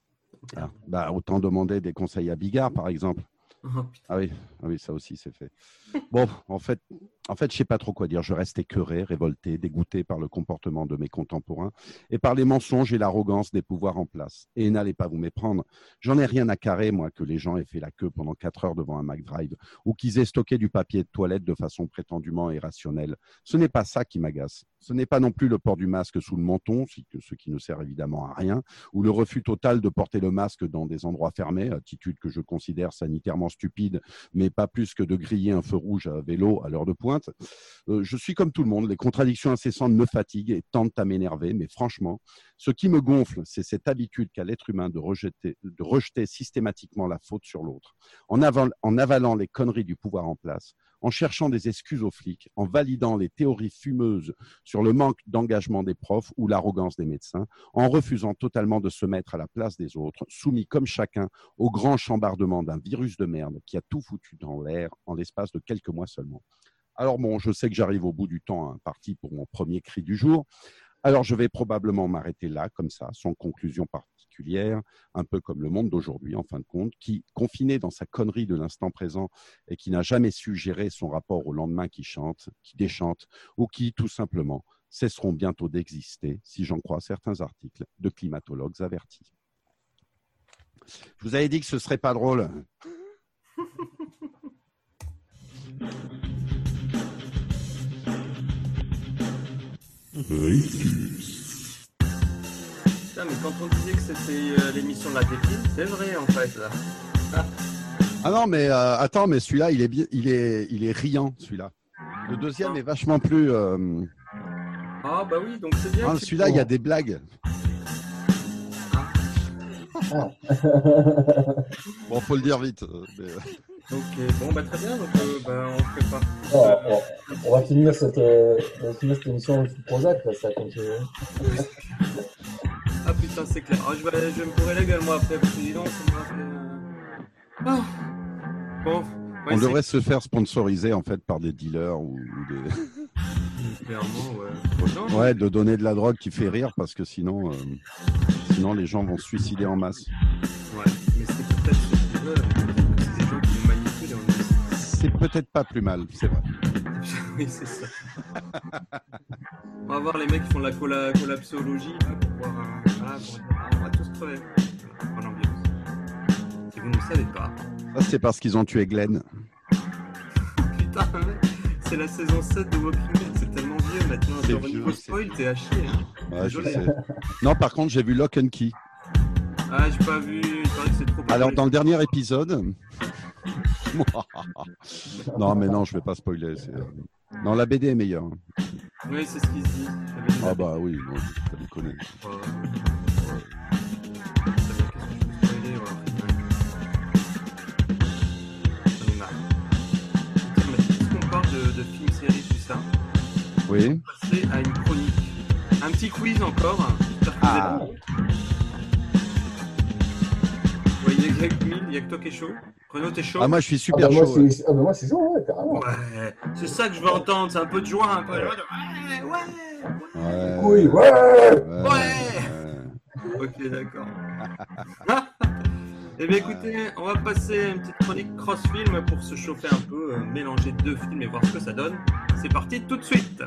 Ah, bah, autant demander des conseils à Bigard, par exemple. Oh, putain. Ah oui, ah oui, ça aussi c'est fait. Bon, en fait, en fait, je sais pas trop quoi dire. Je reste écœuré, révolté, dégoûté par le comportement de mes contemporains et par les mensonges et l'arrogance des pouvoirs en place. Et n'allez pas vous méprendre. J'en ai rien à carrer, moi, que les gens aient fait la queue pendant quatre heures devant un McDrive ou qu'ils aient stocké du papier de toilette de façon prétendument irrationnelle. Ce n'est pas ça qui m'agace. Ce n'est pas non plus le port du masque sous le menton, ce qui ne sert évidemment à rien, ou le refus total de porter le masque dans des endroits fermés, attitude que je considère sanitairement stupide, mais pas plus que de griller un feu rouge à vélo à l'heure de pointe. plainte. Euh, je suis comme tout le monde. Les contradictions incessantes me fatiguent et tendent à m'énerver. Mais franchement, ce qui me gonfle, c'est cette habitude qu'a l'être humain de rejeter, de rejeter systématiquement la faute sur l'autre, en, aval, en avalant les conneries du pouvoir en place, en cherchant des excuses aux flics, en validant les théories fumeuses sur le manque d'engagement des profs ou l'arrogance des médecins, en refusant totalement de se mettre à la place des autres, soumis comme chacun au grand chambardement d'un virus de merde qui a tout foutu dans l'air en l'espace de quelques mois seulement. Alors bon, je sais que j'arrive au bout du temps imparti pour mon premier cri du jour. Alors je vais probablement m'arrêter là, comme ça, sans conclusion particulière, un peu comme le monde d'aujourd'hui, en fin de compte, qui, confiné dans sa connerie de l'instant présent et qui n'a jamais su gérer son rapport au lendemain qui chante, qui déchante, ou qui, tout simplement, cesseront bientôt d'exister, si j'en crois certains articles de climatologues avertis. Je vous avais dit que ce serait pas drôle. Putain, mais quand on disait que c'était euh, l'émission de la déprime, c'est vrai en fait là. Ah, ah non, mais euh, attends, mais celui-là, il est bien, il est, il est riant, celui-là. Le deuxième est vachement plus. Euh... Ah bah oui, donc c'est bien. Ah, celui-là, il y a des blagues. Ah. Bon, faut le dire vite. Mais... Ok, bon bah très bien, donc euh, bah, on fait pas. Oh, oh. On va finir cette, euh, on va finir cette émission sous Prozac, là, ça continue. Ah putain, c'est clair. Ah, je, vais, je vais me bourrer la gueule moi après, parce que dis donc, ça me rappelle. Ah. Bon. Ouais, on devrait se faire sponsoriser en fait par des dealers ou, ou des. Clairement, ouais. Non, ouais, de donner de la drogue qui fait rire parce que sinon, euh, sinon les gens vont se suicider en masse. Ouais, mais c'est peut-être ce qu'ils veulent. C'est des gens qui nous manipulent. On... C'est peut-être pas plus mal, c'est vrai. Oui, c'est ça. On va voir les mecs qui font de la colla- collapsologie là, pour voir. Euh, voilà, pour dire, ah, on va tous crever. Pour l'ambiance. Et vous ne le savez pas. Ça, c'est parce qu'ils ont tué Glenn. Putain, mec, c'est la saison sept de Walking Dead, c'est tellement vieux maintenant. C'est Genre, vieux, niveau c'est spoil, t'es à chier. Hein. Ouais, je sais. Non, par contre, j'ai vu Lock and Key. Ah, j'ai pas vu, il paraît que c'est trop. Alors, dans le dernier épisode. Non, mais non, je vais pas spoiler. C'est... Non, la B D est meilleure. Oui, c'est ce qu'il se dit. Ah, bah oui, non, je les connais. Euh... De, de films, séries, tout ça. Oui. On va passer à une chronique. Un petit quiz encore. Ah. Ouais, il y a que Mille, il y a que toi qui es chaud. Renaud, t'es chaud? Ah, moi je suis super ah bah chaud. Moi, ouais. c'est... Ah bah moi je suis chaud, ouais, carrément. Ouais, c'est ça que je veux entendre, c'est un peu de joie. Un peu. Ouais, ouais, Ouais. Oui, ouais. Ouais. ouais. ouais. Ok, d'accord. Eh bien écoutez, on va passer à une petite chronique cross-film pour se chauffer un peu, euh, mélanger deux films et voir ce que ça donne. C'est parti tout de suite.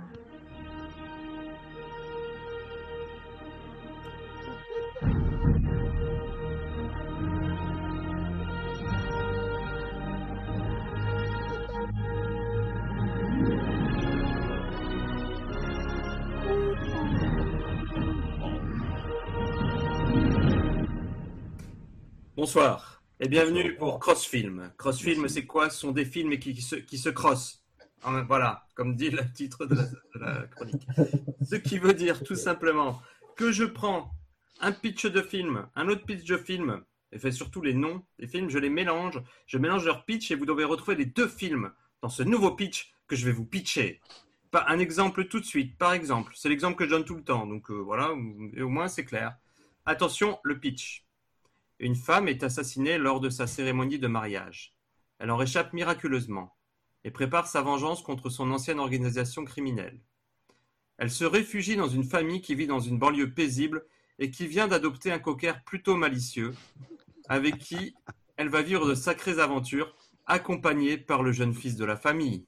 Bonsoir et bienvenue pour Crossfilm. Crossfilm, c'est quoi? Ce sont des films qui, qui, se, qui se crossent. Voilà, comme dit le titre de la, de la chronique. Ce qui veut dire tout simplement que je prends un pitch de film, un autre pitch de film, et fait surtout les noms des films, je les mélange, je mélange leurs pitch et vous devez retrouver les deux films dans ce nouveau pitch que je vais vous pitcher. Un exemple tout de suite, par exemple, c'est l'exemple que je donne tout le temps, donc euh, voilà, et au moins c'est clair. Attention, le pitch. Une femme est assassinée lors de sa cérémonie de mariage. Elle en réchappe miraculeusement et prépare sa vengeance contre son ancienne organisation criminelle. Elle se réfugie dans une famille qui vit dans une banlieue paisible et qui vient d'adopter un cocker plutôt malicieux, avec qui elle va vivre de sacrées aventures, accompagnée par le jeune fils de la famille.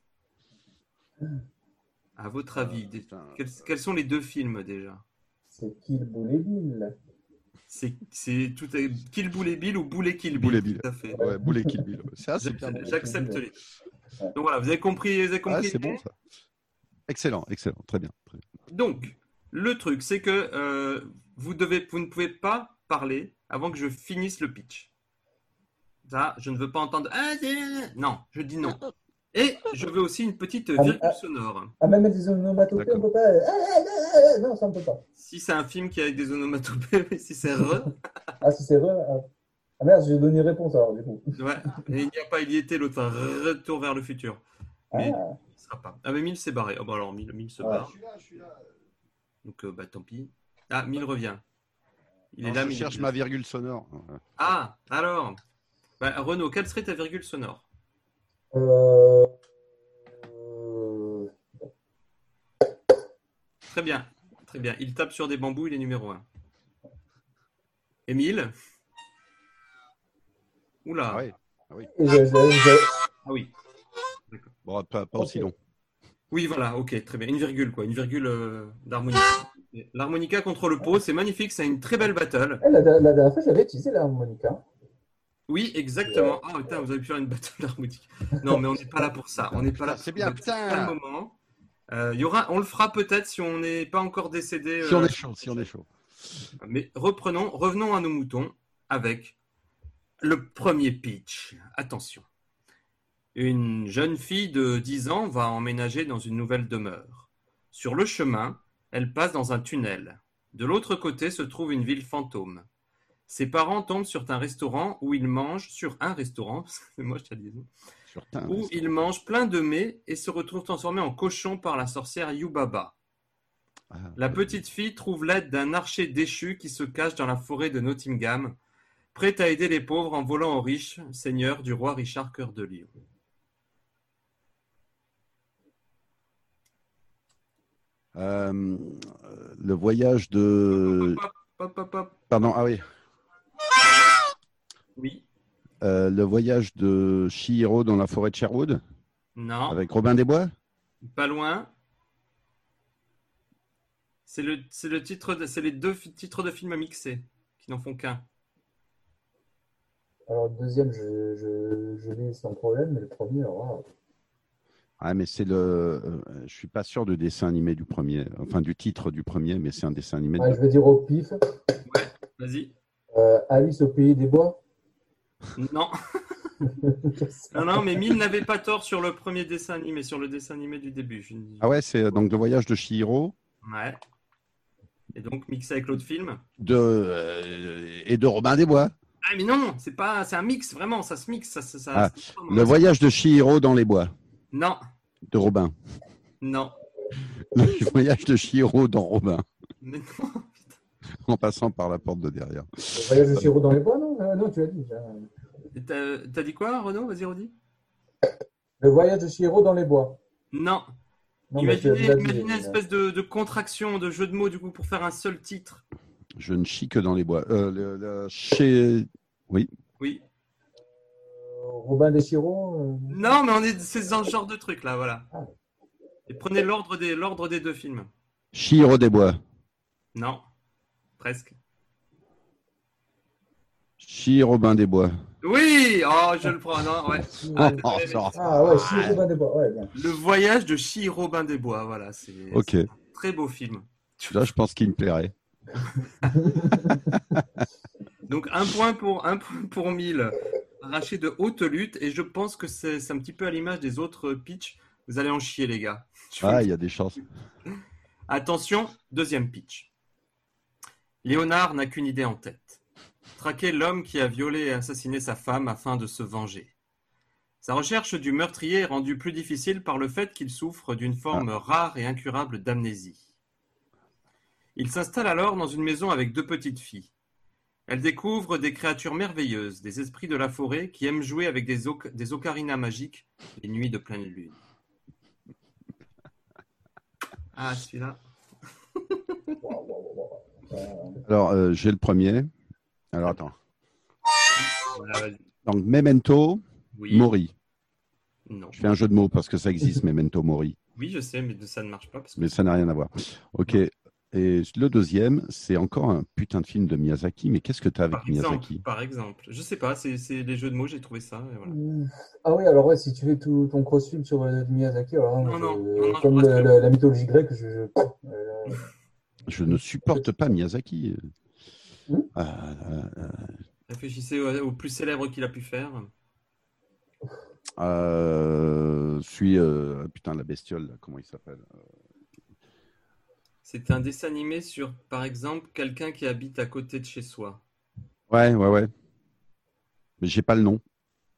À votre avis, des... quels, quels sont les deux films déjà? C'est Kill Bill et Bill. C'est, c'est tout à... Kill Bill Bill ou Boulet Kill Bill. Boulet Bill. Tout à fait. Ouais, Boulet Kill Bill. Ça, c'est bien. J'accepte les. Donc voilà, vous avez compris, vous avez compris. Ah, c'est bon ça. Excellent, excellent, très bien, très bien. Donc, le truc, c'est que euh, vous devez, vous ne pouvez pas parler avant que je finisse le pitch. Ça, je ne veux pas entendre. Ah, c'est... Non, je dis non. Et je veux aussi une petite Ah, virgule ah. sonore. Ah, même des onomatopées, D'accord. on peut pas. Ah, ah, ah, ah, non, ça on peut pas. Si c'est un film qui est avec des onomatopées, mais si c'est re, Ah, si c'est vrai. Ah, ah, merde, j'ai donné réponse alors, du coup. ouais. Et il n'y a pas, il y était l'autre, enfin, Retour vers le futur. Mais Ah, il ne sera pas. Ah, mais Mille s'est barré. Oh, bah alors, Mille, Mille se Ouais. barre. Donc, euh, bah tant pis. Ah, Mille revient. Il est Alors, là, je Mille. cherche ma virgule sonore. Ah, alors. Bah, Renaud, quelle serait ta virgule sonore? euh... euh, Très bien. Très bien. Il tape sur des bambous, il est numéro un. Émile? Oula. Ah oui. Ah oui. et je- je- je- Ah oui. Bon, pas, pas aussi Ok. long. Oui, voilà, ok, très bien. Une virgule, quoi. Une virgule euh, d'harmonica. L'harmonica contre le pot, c'est magnifique, c'est une très belle battle. Eh, la, la dernière fois, j'avais utilisé l'harmonica. Oui, exactement. Ah, putain, vous avez pu faire une battle d'harmonica. Non, mais on n'est pas là pour ça. On n'est pas là Putain, pour c'est bien, C'est pas le putain. moment. Euh, il y aura, on le fera peut-être si on n'est pas encore décédé. Si on euh, est chaud, si on est chaud. Mais reprenons, revenons à nos moutons avec le premier pitch. Attention. Une jeune fille de dix ans va emménager dans une nouvelle demeure. Sur le chemin, elle passe dans un tunnel. De l'autre côté se trouve une ville fantôme. Ses parents tombent sur un restaurant où ils mangent sur un restaurant, c'est moche à dire, Sur teint, où ils mangent plein de mets et se retrouvent transformés en cochons par la sorcière Yubaba. Ah, La petite fille trouve l'aide d'un archer déchu qui se cache dans la forêt de Nottingham, prêt à aider les pauvres en volant aux riches, seigneur du roi Richard Cœur de Lion. euh, le voyage de. Hop, hop, hop, hop. Pardon, ah oui. Oui. Euh, le voyage de Chihiro dans la forêt de Sherwood Non. avec Robin des Bois. Pas loin. C'est le, c'est le titre, de- c'est les deux fi- titres de films mixés qui n'en font qu'un. Alors, le deuxième, je, je, je l'ai sans problème, mais le premier, alors, Ah, mais c'est le. euh, je suis pas sûr du dessin animé du premier, enfin du titre du premier, mais c'est un dessin animé. ouais, De... je vais dire au pif. Ouais, vas-y. Euh, Alice au pays des bois. Non, non, non, mais Mille n'avait pas tort sur le premier dessin animé, sur le dessin animé du début. Je... Ah ouais, c'est donc le voyage de Chihiro Ouais. Et donc mixé avec l'autre film. de euh, et de Robin des Bois. Ah mais non, c'est pas, c'est un mix vraiment, ça se mixe, ça, ça, ça- Ah, ça- Le voyage de Chihiro dans les bois Non, de Robin. non, Le voyage de Chihiro dans Robin, mais non. en passant par la porte de derrière. Le voyage de Chihiro dans les bois, non? Euh, Non, tu l'as dit. déjà. T'as, t'as dit quoi, Renaud? Vas-y, redis. Le voyage de Chihiro dans les bois. Non. Non, mais tu Imaginez, l'as dit, imaginez une déjà. espèce de, de contraction, de jeu de mots du coup pour faire un seul titre. Je ne chie que dans les bois. Euh, le, le- chez... Oui. Oui. Euh, Robin des Chihiro. euh, Non, mais on est, c'est dans ce genre de truc là, voilà. Ah. Et prenez l'ordre des, l'ordre des deux films. Chihiro des bois. Non, presque. Chihiro Robin des bois. Oui, oh, je le prends. Non, ouais. Ah, Oh, désolé, ça- mais- Ah ouais, Chihiro Robin des bois. Ouais, bien. Le voyage de Chi Robin des Bois, voilà, c'est Ok. c'est un très beau film. Là, je pense qu'il me plairait. Donc un point pour un point pour mille, arraché de haute lutte, et je pense que c'est c'est un petit peu à l'image des autres pitchs. Vous allez en chier, les gars. Je vous Ah, le il y dis. a des chances. Attention, deuxième pitch. Léonard n'a qu'une idée en tête. Traquer l'homme qui a violé et assassiné sa femme afin de se venger. Sa recherche du meurtrier est rendue plus difficile par le fait qu'il souffre d'une forme rare et incurable d'amnésie. Il s'installe alors dans une maison avec deux petites filles. Elle découvre des créatures merveilleuses, des esprits de la forêt qui aiment jouer avec des, oc- des ocarinas magiques les nuits de pleine lune. Ah, celui-là. Alors, euh, j'ai le premier. Alors, attends. Voilà, vas-y. Donc, Memento Oui. Mori. Non. Je fais un jeu de mots parce que ça existe, Memento Mori. Oui, je sais, mais ça ne marche pas parce que Mais ça n'a rien à voir. Ok. Et le deuxième, c'est encore un putain de film de Miyazaki. Mais qu'est-ce que tu as avec par exemple, Miyazaki? par exemple, je sais pas, c'est c'est les jeux de mots, j'ai trouvé ça. Et voilà. Ah oui, alors ouais, si tu fais tout ton crossfit sur euh, Miyazaki, alors Non, je- non, non, non, comme je le- reste- le- la mythologie grecque, je, je- euh, Je ne supporte pas Miyazaki. Hmm Ah, ah, ah. Réfléchissez au, au plus célèbre qu'il a pu faire. Euh, euh, suis euh, putain la bestiole, là, comment il s'appelle? C'est un dessin animé sur, par exemple, quelqu'un qui habite à côté de chez soi. Ouais, ouais, ouais. Mais j'ai pas le nom.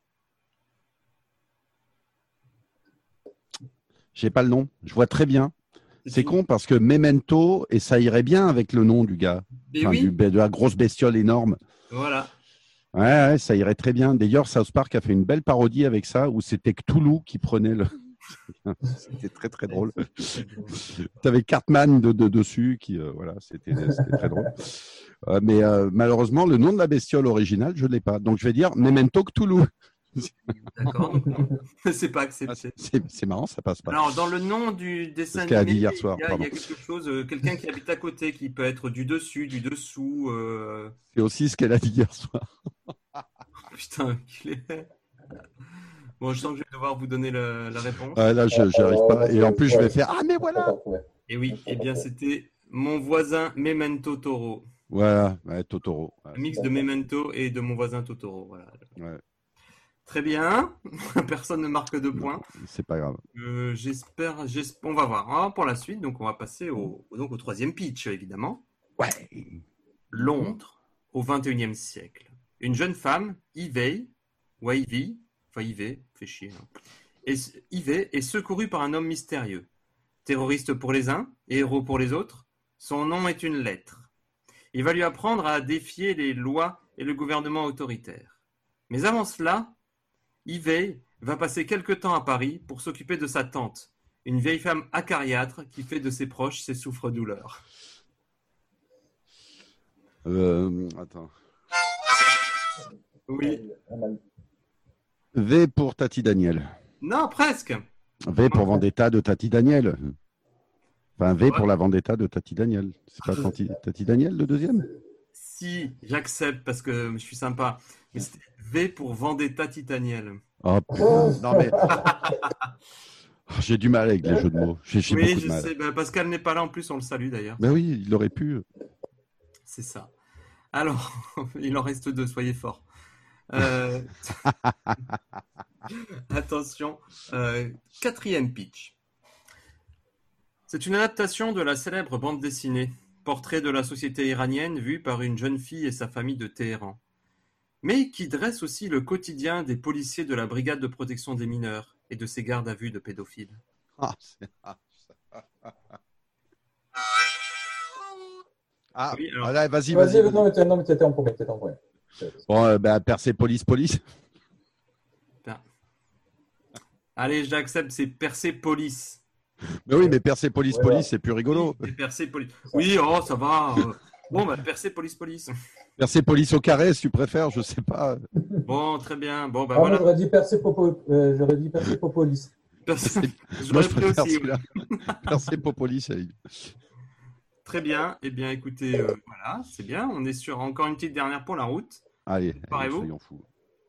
J'ai pas le nom. Je vois très bien. C'est con parce que Memento, et ça irait bien avec le nom du gars. Et Enfin, oui. du, de la grosse bestiole énorme. Voilà. Ouais, ouais, ça irait très bien. D'ailleurs, South Park a fait une belle parodie avec ça, où c'était Cthulhu qui prenait le... C'était très, très drôle. Tu avais Cartman de, de, dessus, qui, euh, voilà, c'était très drôle. Euh, mais euh, malheureusement, le nom de la bestiole originale, je ne l'ai pas. Donc, je vais dire Memento Cthulhu. D'accord, donc non. C'est pas accepté. C'est c'est marrant, ça passe pas. Alors, dans le nom du dessin C'est ce qu'elle a dit animé, hier soir, il y a, il y pardon. a quelque chose, euh, quelqu'un qui habite à côté, qui peut être du dessus, du dessous. euh, C'est aussi ce qu'elle a dit hier soir. Putain, qu'il est. Bon, je sens que je vais devoir vous donner la, la réponse. Ouais, là, je n'arrive pas. Et en plus, je vais faire Ah, mais voilà. Et oui, eh bien, c'était mon voisin Memento Toro. Voilà, ouais, Totoro. Ouais, Un mix de Memento et de mon voisin Totoro. Voilà. ouais, Très bien. Personne ne marque de points. c'est pas grave. Euh, j'espère, j'espère. On va voir hein, pour la suite. Donc, on va passer au, donc, au troisième pitch, évidemment. Ouais. Londres, au vingt et unième siècle. Une jeune femme, Ivy, ou Ivy, enfin Ivy, fait chier, hein, et, Ivy est secourue par un homme mystérieux. Terroriste pour les uns et héros pour les autres, son nom est une lettre. Il va lui apprendre à défier les lois et le gouvernement autoritaire. Mais avant cela, Ivy va passer quelque temps à Paris pour s'occuper de sa tante, une vieille femme acariâtre qui fait de ses proches ses souffres-douleurs. Euh, attends. Oui. V pour Tati Daniel. Non, presque. V pour Vendetta de Tati Daniel. Enfin, V pour la Vendetta de Tati Daniel. C'est pas Tati, Tati Daniel le deuxième? Si, j'accepte parce que je suis sympa. Mais c'était V pour Vendetta Titaniel. Oh putain, non mais. J'ai du mal avec les jeux de mots. J'ai Oui, beaucoup je de mal. sais. Ben, Pascal n'est pas là en plus, on le salue d'ailleurs. Ben oui, il aurait pu. C'est ça. Alors, il en reste deux, soyez forts. Euh... Attention, euh, quatrième pitch. C'est une adaptation de la célèbre bande dessinée, portrait de la société iranienne vue par une jeune fille et sa famille de Téhéran, mais qui dresse aussi le quotidien des policiers de la brigade de protection des mineurs et de ses gardes à vue de pédophiles. Ah, ah, oui, alors... allez, vas-y, vas-y. vas-y. Non, mais non, mais t'étais en premier, t'étais en premier. Bon, euh, ben, Persépolis, police. Allez, j'accepte, c'est Persépolis. Mais oui, mais Persépolis, Ouais, police, ouais. c'est plus rigolo. Oui, Persépolis. Oui, oh, ça va. euh. Bon, bah, Persépolis, police. Persépolis au carré, si tu préfères, je sais pas. Bon, très bien. Bon, bah Ah, voilà. moi, j'aurais dit Persépopo- euh, j'aurais dit Persépopolis. Persé... Moi, je pris préfère aussi, celui-là. Persépolis. elle- Très bien. Eh bien, écoutez, euh, voilà, c'est bien. On est sur encore une petite dernière pour la route. Allez, allez, Parlez-vous soyons fous.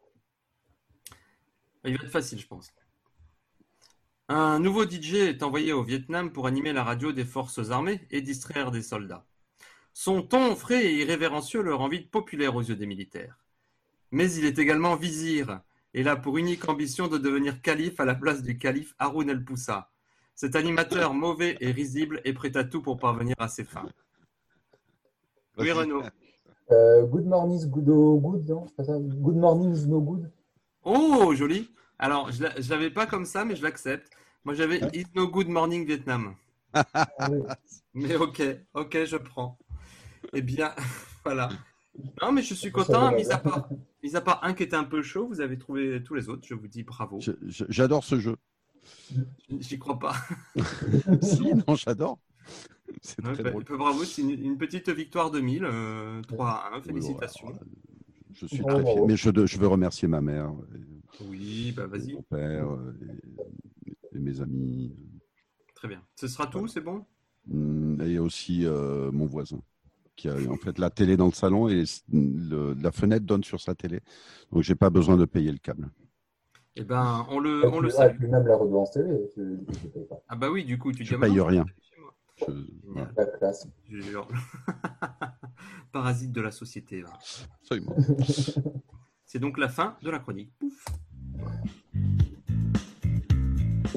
Il va être facile, je pense. Un nouveau D J est envoyé au Vietnam pour animer la radio des forces armées et distraire des soldats. Son ton frais et irrévérencieux le rend vite populaire aux yeux des militaires. Mais il est également vizir, et a pour unique ambition de devenir calife à la place du calife Haroun el-Poussa. Cet animateur mauvais et risible est prêt à tout pour parvenir à ses fins. Oui, Renaud. Euh, good morning, good, oh, good, non, c'est pas ça. Good morning is no good. Oh, joli. Alors, je ne l'avais pas comme ça, mais je l'accepte. Moi, j'avais It's no good morning Vietnam. Ah, oui. Mais ok, ok, je prends. Eh bien, voilà. Non, mais je suis content, mis à part, mis à part un qui était un peu chaud, vous avez trouvé tous les autres. Je vous dis bravo. Je- je- J'adore ce jeu. J'y crois pas. Si, non, j'adore. C'est Ouais, très bah, drôle. bravo, c'est une, une petite victoire de mille. Euh, trois à un, Oui, félicitations. voilà. Je suis Bravo, très fier. bravo. Mais je, de- je veux remercier ma mère, Oui, bah et vas-y. mon père, euh, et, et mes amis, Très bien. Ce sera tout, c'est bon? hum, et aussi euh, mon voisin, qui a en fait la télé dans le salon et le- la fenêtre donne sur sa télé. Donc, j'ai pas besoin de payer le câble. Eh ben, on le, on le Ah, et salue. puis même la redevance télé, je ne paye pas. Ah bah oui, du coup, tu Je dis, paye ah, rien. chez moi. Je- Génial. La classe. Je jure. Parasite de la société. Va. Absolument. C'est donc la fin de la chronique. Pouf.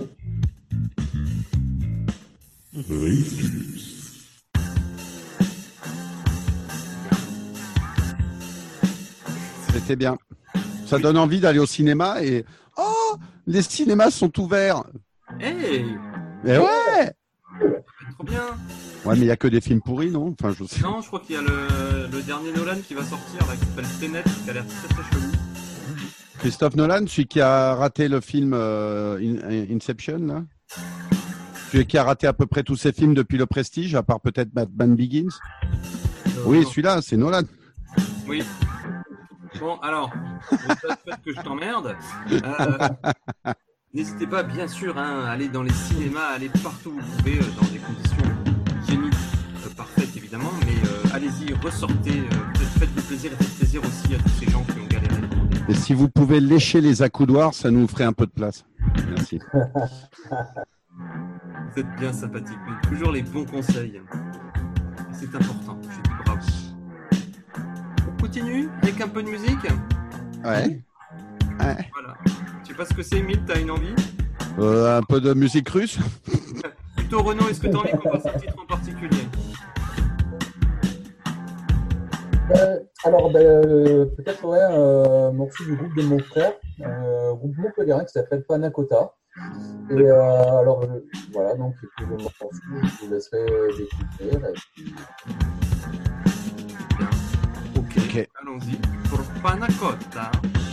C'était bien. Ça donne envie d'aller au cinéma et oh, les cinémas sont ouverts. Hey, Mais ouais. trop bien. Ouais, mais il y a que des films pourris, non? Enfin, je sais. Non, je crois qu'il y a le, le dernier Nolan qui va sortir, là, qui s'appelle Tenet, qui a l'air très très chelou. Christophe Nolan, celui qui a raté le film euh, In- Inception, là. Celui qui a raté à peu près tous ses films depuis Le Prestige, à part peut-être Batman Begins. Euh, Oui, non. celui-là, c'est Nolan. Oui. Bon, alors, au-delà du fait que je t'emmerde, euh, n'hésitez pas, bien sûr, hein, à aller dans les cinémas, à aller partout où vous pouvez, euh, dans des conditions hygiéniques euh, parfaites, évidemment, mais euh, allez-y, ressortez, euh, faites, faites-vous plaisir et faites plaisir aussi à tous ces gens qui ont galéré. Et si vous pouvez lécher les accoudoirs, ça nous ferait un peu de place. Merci. Vous êtes bien sympathique, mais toujours les bons conseils. C'est important, je dis bravo. On continue avec un peu de musique. Ouais. Ouais. Voilà. Tu sais pas ce que c'est, Emile, t'as une envie? Euh, un peu de musique russe. Plutôt Renaud, est-ce que t'as envie qu'on fasse un titre en particulier? Euh, alors, ben, euh, peut-être ouais, euh, un morceau du groupe de mon frère, euh, groupe montpelliérain qui s'appelle Panna Cotta. Et euh, alors, je- voilà, donc c'est tout le morceau, je vous laisserai découvrir. Et puis, Ok, Ok. allons-y pour Panna Cotta.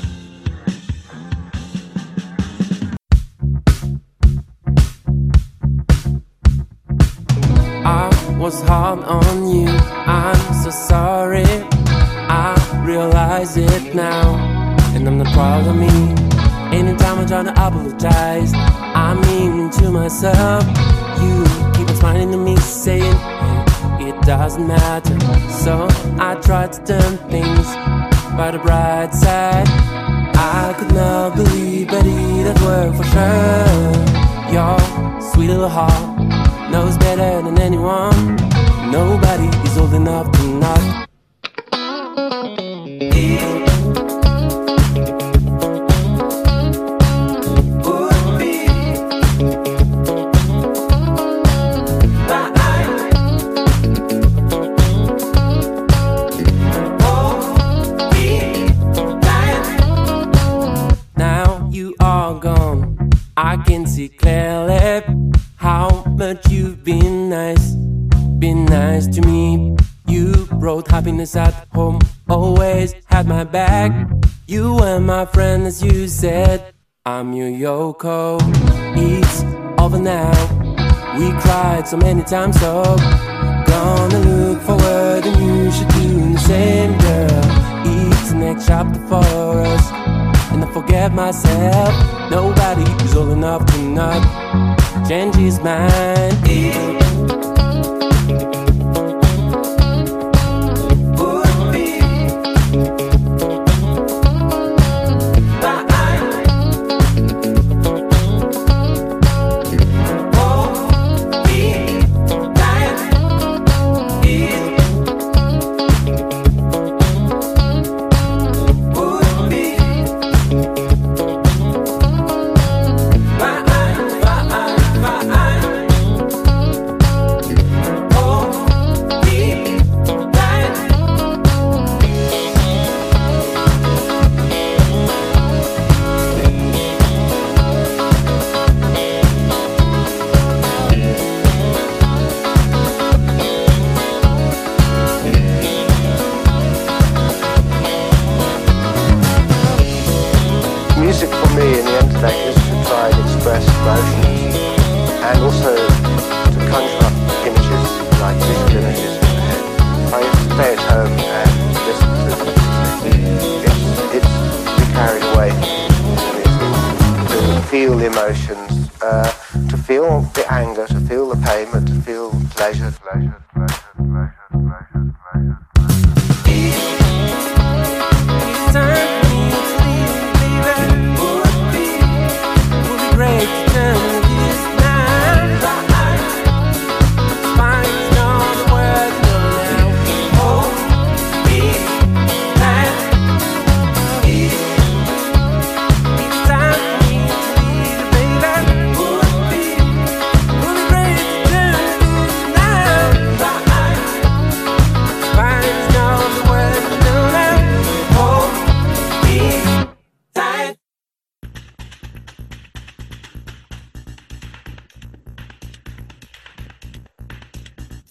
I was hard on you, I'm so sorry. I realize it now, and I'm not proud of me. Anytime I try to apologize, I mean to myself. You keep on smiling to me, saying hey, it doesn't matter. So I try to turn things by the bright side. I could not believe that it'd work for sure. Your sweet little heart knows better than anyone. Nobody is old enough to not. Now you are gone, I can see clearly how much you've been nice, been nice to me. You brought happiness at home, always had my back. You were my friend as you said, I'm your Yoko. It's over now, we cried so many times, so gonna look forward and you should do the same, girl. It's the next chapter for us, and I forget myself. Nobody is old enough to not change his mind. Music for me in the end of the day is to try and express emotions and also to conjure up images, like visual images in the head. I used to stay at home and listen to music. It's, it's to be carried away to feel the emotions, uh, to feel the anger, to feel the pain, but to feel pleasure, pleasure, pleasure, pleasure, pleasure, pleasure. It's time for me to leave, baby. Would be, would be great to turn this now. It's fine, you know the words know now. Hold me tight. It's time for me to leave, baby. Would be, would be great to turn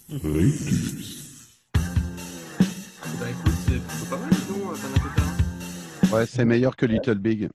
Bah écoute, c'est plutôt pas mal, non, Panna Cotta. Ouais, c'est meilleur que Little Big.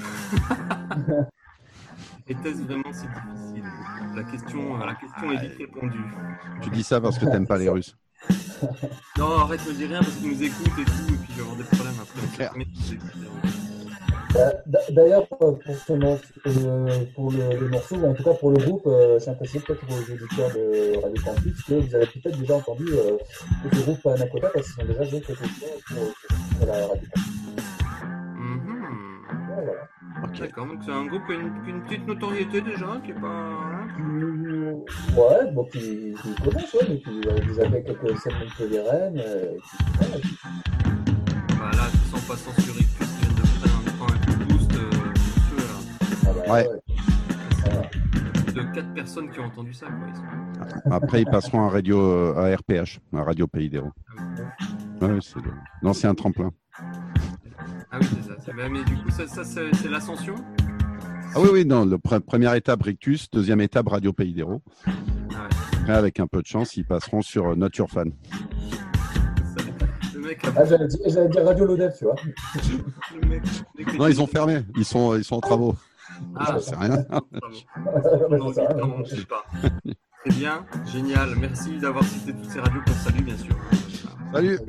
Était-ce vraiment si difficile? La question, la question est vite répondue. Tu dis ça parce que t'aimes pas les Russes. Non, arrête, me dis rien parce qu'ils nous écoutent et tout, et puis je vais avoir des problèmes après. Claire. Euh, d- D'ailleurs, pour, ce morceau, euh, pour le, le morceau, ou en tout cas pour le groupe, euh, j'ai l'impression peut-être pour les auditeurs de Radio Campus que vous avez peut-être déjà entendu euh, ce groupe Panna Cotta parce qu'ils sont déjà joués quelque chose pour, pour la Radio Campus. Mhm. Ouais, voilà. Ok. D'accord, donc c'est un groupe qui a une, qui a une petite notoriété déjà, qui est pas. Hein, Mmh, ouais, bon, qui, qui commence, ouais, mais qui a déjà fait quelques scènes montpelliéraines. Euh, et puis, voilà. bah là, sans pas censurer, qui viennent de faire un, prendre un coup de boost, euh, monsieur, là. Ah bah, Ouais. Ça va. De quatre personnes qui ont entendu ça, quoi. Ils sont... Après, ils passeront à radio euh, à R P H, à Radio Pays d'Hérault. Ouais, ouais, c'est le- l'ancien tremplin. Ah oui, c'est ça. c'est- Mais, mais du coup, ça, ça c'est, c'est l'ascension. Ah oui, oui, non, le pre- première étape Rictus, deuxième étape Radio Pays d'Hérault. Ah ouais. Après, avec un peu de chance, ils passeront sur euh, Not Your Fan. Ça- Le mec a. Ah, j'allais dire, j'allais dire Radio Lodef, tu vois. Le mec, le mec- Non, ils ont fermé. Ils sont, ils sont en travaux. Ah, Je sais rien. bravo. Ouais, Non, c'est ça, non, hein. je sais pas. Très bien, génial. Merci d'avoir cité toutes ces radios qu'on salue, bien sûr. Salut.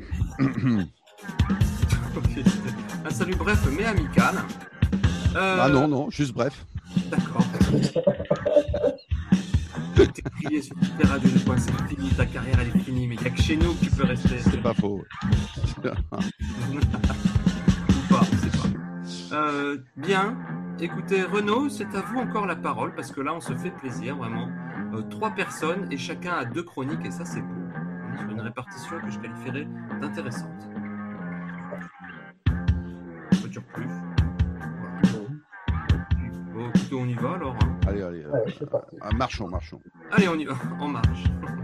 Ok, c'était un salut bref mais amical. Euh, Ah non, non, juste bref. D'accord. T'es crié sur toutes les radios du coin, c'est fini, ta carrière elle est finie, mais il n'y a que chez nous que tu peux rester. C'est pas faux. Ou pas, on sait pas. Euh, bien, écoutez, Renaud, c'est à vous encore la parole, parce que là on se fait plaisir, vraiment. Euh, trois personnes et chacun a deux chroniques, et ça c'est beau. On est sur une répartition que je qualifierais d'intéressante. Voiture plus. Bon, écoutez, on y va alors. Hein. Allez, allez. euh, Ouais, c'est parti. euh, marchons, marchons. Allez, on y va, en marche.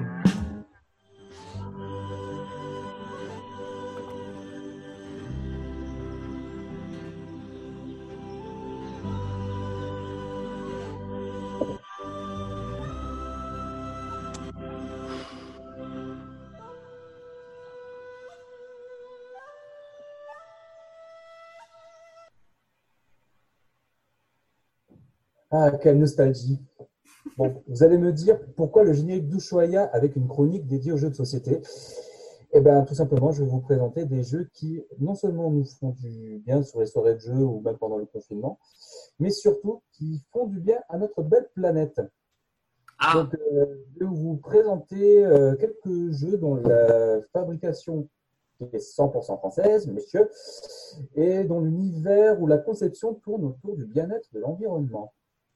Ah, quelle nostalgie. Bon, vous allez me dire pourquoi le générique d'Ushuaïa avec une chronique dédiée aux jeux de société. Eh bien, tout simplement, je vais vous présenter des jeux qui, non seulement nous font du bien sur les soirées de jeux ou même pendant le confinement, mais surtout qui font du bien à notre belle planète. Ah, Donc, euh, je vais vous présenter euh, quelques jeux dont la fabrication est cent pour cent française, messieurs, et dont l'univers ou la conception tourne autour du bien-être de l'environnement.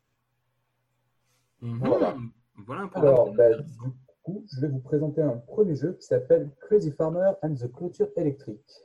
mhm. Voilà. Voilà un programme. Alors, ben, du coup, je vais vous présenter un premier jeu qui s'appelle Crazy Farmer and the Clôture électrique.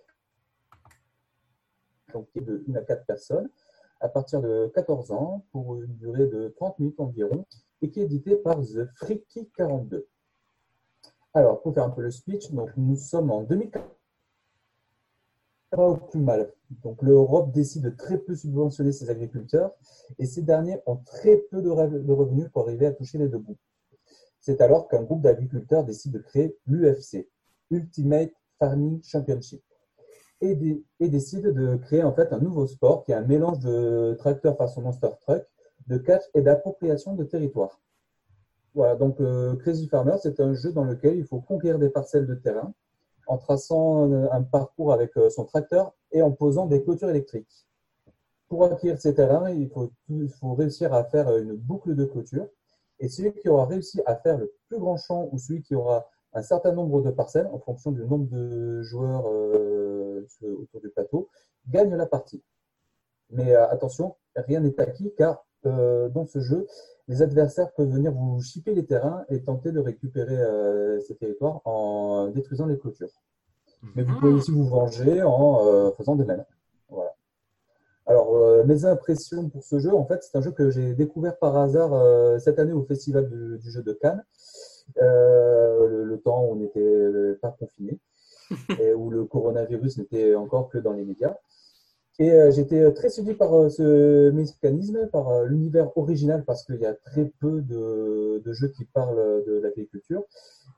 Donc, qui est de une à quatre personnes, à partir de quatorze ans, pour une durée de trente minutes environ, et qui est édité par The Freaky quarante-deux. Alors, pour faire un peu le speech, donc nous sommes en deux mille quatorze. Pas au plus mal. Donc, l'Europe décide de très peu subventionner ses agriculteurs, et ces derniers ont très peu de, re- de revenus pour arriver à toucher les deux bouts. C'est alors qu'un groupe d'agriculteurs décide de créer l'U F C, Ultimate Farming Championship, et, dé- et décide de créer en fait un nouveau sport qui est un mélange de tracteur façon Monster Truck, de catch et d'appropriation de territoire. Voilà, donc euh, Crazy Farmer, c'est un jeu dans lequel il faut conquérir des parcelles de terrain en traçant un, un parcours avec euh, son tracteur et en posant des clôtures électriques. Pour acquérir ces terrains, il faut, il faut réussir à faire une boucle de clôture. Et celui qui aura réussi à faire le plus grand champ ou celui qui aura un certain nombre de parcelles, en fonction du nombre de joueurs euh, autour du plateau, gagne la partie. Mais euh, attention, rien n'est acquis car euh, dans ce jeu, les adversaires peuvent venir vous chipper les terrains et tenter de récupérer euh, ces territoires en détruisant les clôtures. Mais vous pouvez aussi vous venger en euh, faisant de même. Voilà. Alors, euh, mes impressions pour ce jeu, en fait, c'est un jeu que j'ai découvert par hasard euh, cette année au Festival du, du jeu de Cannes, euh, le, le temps où on n'était pas confiné et où le coronavirus n'était encore que dans les médias. Et euh, j'étais très séduit par euh, ce mécanisme, par euh, l'univers original, parce qu'il y a très peu de, de jeux qui parlent de l'agriculture.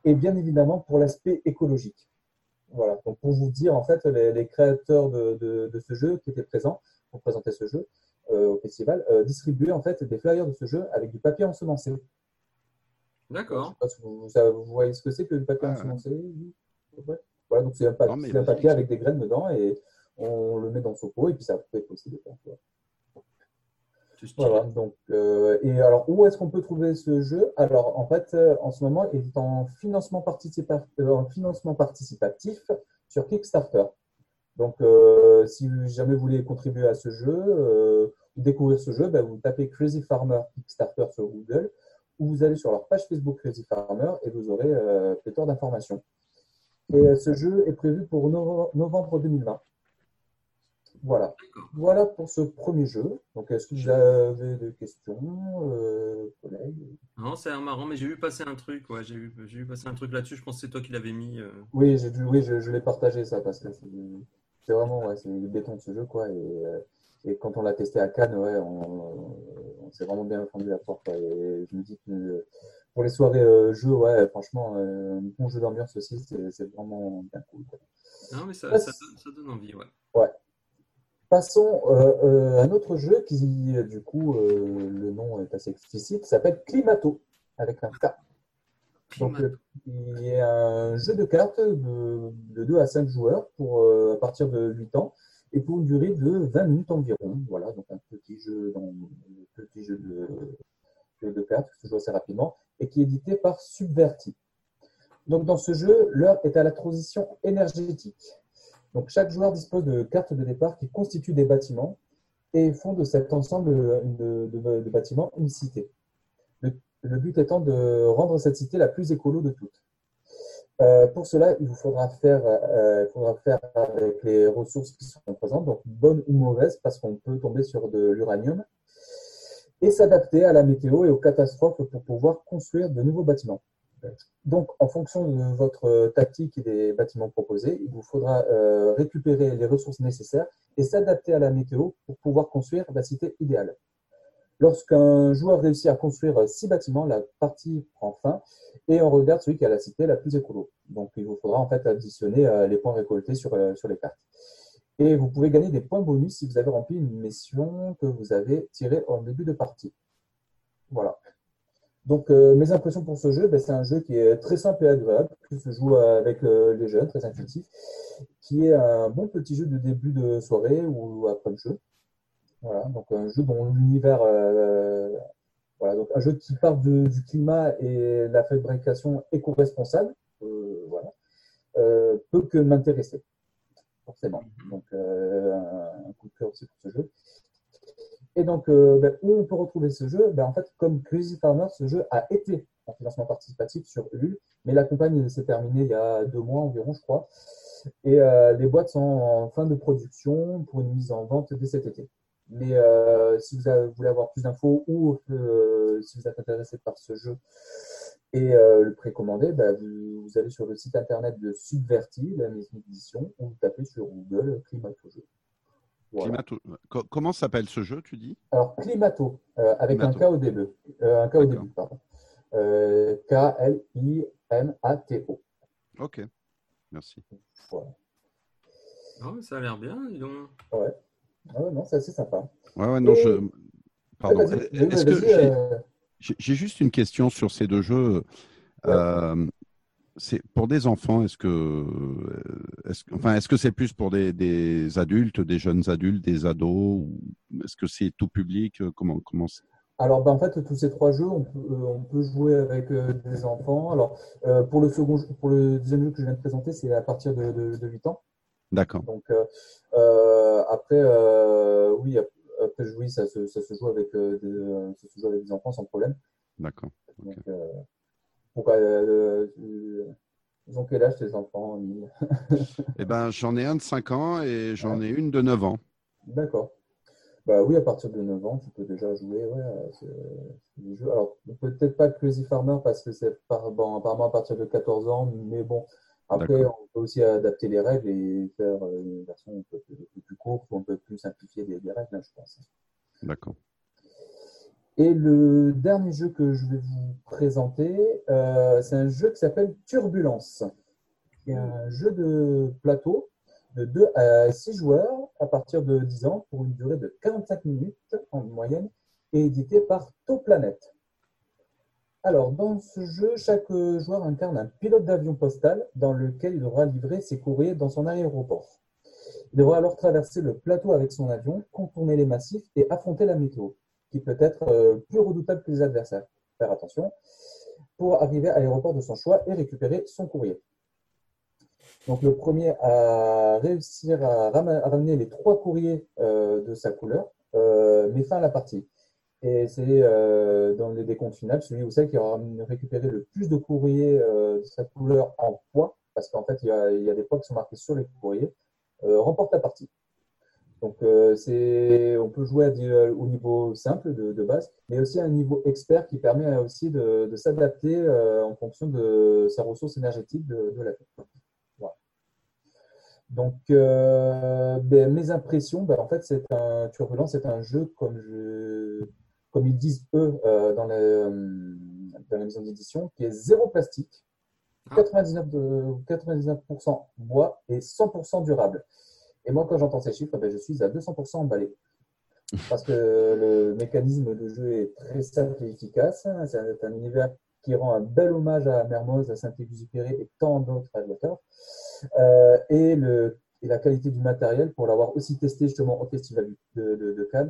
et bien évidemment pour l'aspect écologique. Voilà, donc pour vous dire, en fait, les, les créateurs de, de, de ce jeu qui étaient présents pour présenter ce jeu euh, au festival euh, distribuaient en fait des flyers de ce jeu avec du papier ensemencé. D'accord. Je sais pas si vous, ça- vous voyez ce que c'est que le papier Ah, ensemencé. Ouais. Voilà, donc c'est un, pa- Non, mais c'est un vas-y, papier explique. avec des graines dedans et on le met dans son pot et puis ça peut être aussi des plantes. Ouais. C'est stylé. Voilà, donc, euh, et alors où est-ce qu'on peut trouver ce jeu? Alors en fait, euh, en ce moment, il est en financement, participa- euh, en financement participatif sur Kickstarter. Donc euh, si jamais vous voulez contribuer à ce jeu, euh, ou découvrir ce jeu, ben, vous tapez Crazy Farmer Kickstarter sur Google ou vous allez sur leur page Facebook Crazy Farmer et vous aurez euh, pléthore d'informations. Et euh, ce jeu est prévu pour no- novembre deux mille vingt. Voilà. Voilà pour ce premier jeu. Donc, est-ce que vous avez des questions, euh, collègues? Non, c'est marrant, mais j'ai vu passer un truc. Ouais, j'ai vu, j'ai vu passer un truc là-dessus. Je pense que c'est toi qui l'avais mis. euh. Oui, j'ai dû, oui, je, je l'ai partagé ça parce que c'est c'est vraiment, ouais, c'est le béton de ce jeu, quoi. Et, euh, et quand on l'a testé à Cannes, ouais, on, on s'est vraiment bien fendu la porte, quoi. Et je me dis que euh, pour les soirées euh, jeux, ouais, franchement, euh, un bon jeu d'ambiance aussi, c'est c'est vraiment bien cool, quoi. Non, mais ça, ça, Passe- donne, ça donne envie, ouais. ouais. Passons euh, euh, à un autre jeu qui, euh, du coup, euh, le nom est assez explicite, s'appelle Climato, avec un K. Donc, Climat. euh, il y a un jeu de cartes de, de deux à cinq joueurs pour, euh, à partir de huit ans et pour une durée de vingt minutes environ. Voilà, donc un petit jeu, dans, un petit jeu de, jeu de cartes qui se joue assez rapidement et qui est édité par Subverti. Donc, dans ce jeu, l'heure est à la transition énergétique. Donc, chaque joueur dispose de cartes de départ qui constituent des bâtiments et font de cet ensemble de, de, de bâtiments une cité. Le, le but étant de rendre cette cité la plus écolo de toutes. Euh, pour cela, il vous faudra faire, euh, il faudra faire avec les ressources qui sont présentes, donc bonnes ou mauvaises, parce qu'on peut tomber sur de l'uranium, et s'adapter à la météo et aux catastrophes pour pouvoir construire de nouveaux bâtiments. Donc, en fonction de votre tactique et des bâtiments proposés, il vous faudra euh, récupérer les ressources nécessaires et s'adapter à la météo pour pouvoir construire la cité idéale. Lorsqu'un joueur réussit à construire six bâtiments, la partie prend fin et on regarde celui qui a la cité la plus écolo. Donc, il vous faudra en fait additionner euh, les points récoltés sur, euh, sur les cartes. Et vous pouvez gagner des points bonus si vous avez rempli une mission que vous avez tirée en début de partie. Voilà. Donc, euh, mes impressions pour ce jeu, ben, c'est un jeu qui est très simple et agréable, qui se joue avec euh, les jeunes, très intuitif, qui est un bon petit jeu de début de soirée ou après le jeu. Voilà, donc un jeu dont l'univers, euh, voilà, donc un jeu qui part de, du climat et la fabrication éco-responsable, euh, voilà, euh, peut que m'intéresser, forcément. Donc, euh, un, un coup de cœur aussi pour ce jeu. Et donc, euh, ben, où on peut retrouver ce jeu? Ben, en fait, comme Crazy Farmer, ce jeu a été en financement participatif sur Ulule, mais la campagne s'est terminée il y a deux mois environ, je crois. Et euh, les boîtes sont en fin de production pour une mise en vente dès cet été. Mais euh, si vous, avez, vous voulez avoir plus d'infos ou euh, si vous êtes intéressé par ce jeu et euh, le précommander, ben, vous, vous allez sur le site internet de Subverti, la maison d'édition, ou vous tapez sur Google Climato Jeu. Voilà. Climato. Co- Comment s'appelle ce jeu, tu dis? Alors, Climato, euh, avec Climato. un K au début. Euh, un K au D'accord. début, pardon. Euh, K L I M A T O. Ok, merci. Voilà. Oh, ça a l'air bien, dis donc. Ouais. Ah ouais, non, c'est assez sympa. Ouais, ouais, non, Et- je. Pardon. Ouais, vas-y, oui, Est-ce vas-y, que j'ai euh, j'ai- j'ai juste une question sur ces deux jeux. Ouais. Euh, c'est pour des enfants, est-ce que, est-ce, que- enfin, est-ce que c'est plus pour des, des adultes, des jeunes adultes, des ados, ou est-ce que c'est tout public? Comment, comment c'est? Alors, ben, en fait, tous ces trois jeux, on peut, euh, on peut jouer avec euh, des enfants. Alors, euh, pour le second, jeu- pour le deuxième jeu que je viens de présenter, c'est à partir de, de, de huit ans. D'accord. Donc, euh, euh, après, euh, oui, ap- après, oui, ça se, ça se joue avec euh, des, euh, ça se joue avec des enfants sans problème. D'accord. Donc, euh, pourquoi, euh, euh, ils ont quel âge, tes enfants, Emile? Eh ben, j'en ai un de cinq ans et j'en ai une de neuf ans. D'accord. Bah oui, à partir de neuf ans, tu peux déjà jouer. Ouais, c'est, c'est des jeux. Alors, peut-être pas Crazy Farmer parce que c'est par, bon, apparemment à partir de quatorze ans, mais bon, après, D'accord. on peut aussi adapter les règles et faire euh, une version un peu plus, plus courte ou un peu plus simplifiée des, des règles, hein, je pense. D'accord. Et le dernier jeu que je vais vous présenter, euh, c'est un jeu qui s'appelle Turbulence. C'est un jeu de plateau de deux à six joueurs à partir de dix ans pour une durée de quarante-cinq minutes en moyenne et édité par ToPlanet. Alors, dans ce jeu, chaque joueur incarne un pilote d'avion postal dans lequel il devra livrer ses courriers dans son aéroport. Il devra alors traverser le plateau avec son avion, contourner les massifs et affronter la météo, qui peut être euh, plus redoutable que les adversaires. Faire attention, pour arriver à l'aéroport de son choix et récupérer son courrier. Donc le premier à réussir à, ram- à ramener les trois courriers euh, de sa couleur euh, met fin à la partie. Et c'est euh, dans les décomptes finales, celui ou celle qui aura récupéré le plus de courriers euh, de sa couleur en poids, parce qu'en fait il y a, il y a des poids qui sont marqués sur les courriers, euh, remporte la partie. Donc, euh, c'est, on peut jouer à di- au niveau simple de, de base, mais aussi à un niveau expert qui permet aussi de, de s'adapter euh, en fonction de sa ressource énergétique de, de la vie. Voilà. Donc, euh, ben, mes impressions, ben, en fait, c'est un Turbulence, c'est un jeu comme je, comme ils disent eux euh, dans, la, dans la maison d'édition, qui est zéro plastique, quatre-vingt-dix-neuf de, quatre-vingt-dix-neuf pour cent bois et cent pour cent durable. Et moi, quand j'entends ces chiffres, ben, je suis à deux cents pour cent emballé. Parce que le mécanisme de jeu est très simple et efficace. C'est un, un univers qui rend un bel hommage à Mermoz, à Saint-Exupéry et tant d'autres auteurs. Euh, et, le, et la qualité du matériel, pour l'avoir aussi testé justement au Festival de, de, de Cannes,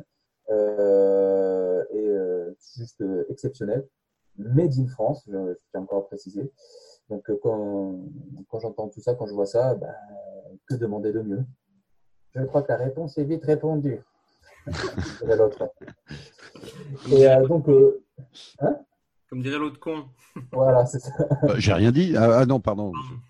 euh, est euh, juste euh, exceptionnel. Made in France, je, je tiens encore à préciser. Donc, euh, quand, quand j'entends tout ça, quand je vois ça, ben, que demander de mieux? Je crois que la réponse est vite répondue. dirait l'autre. Et euh, donc, euh, hein Comme dirait l'autre con. Voilà, c'est ça. Euh, J'ai rien dit. Ah, ah non, pardon.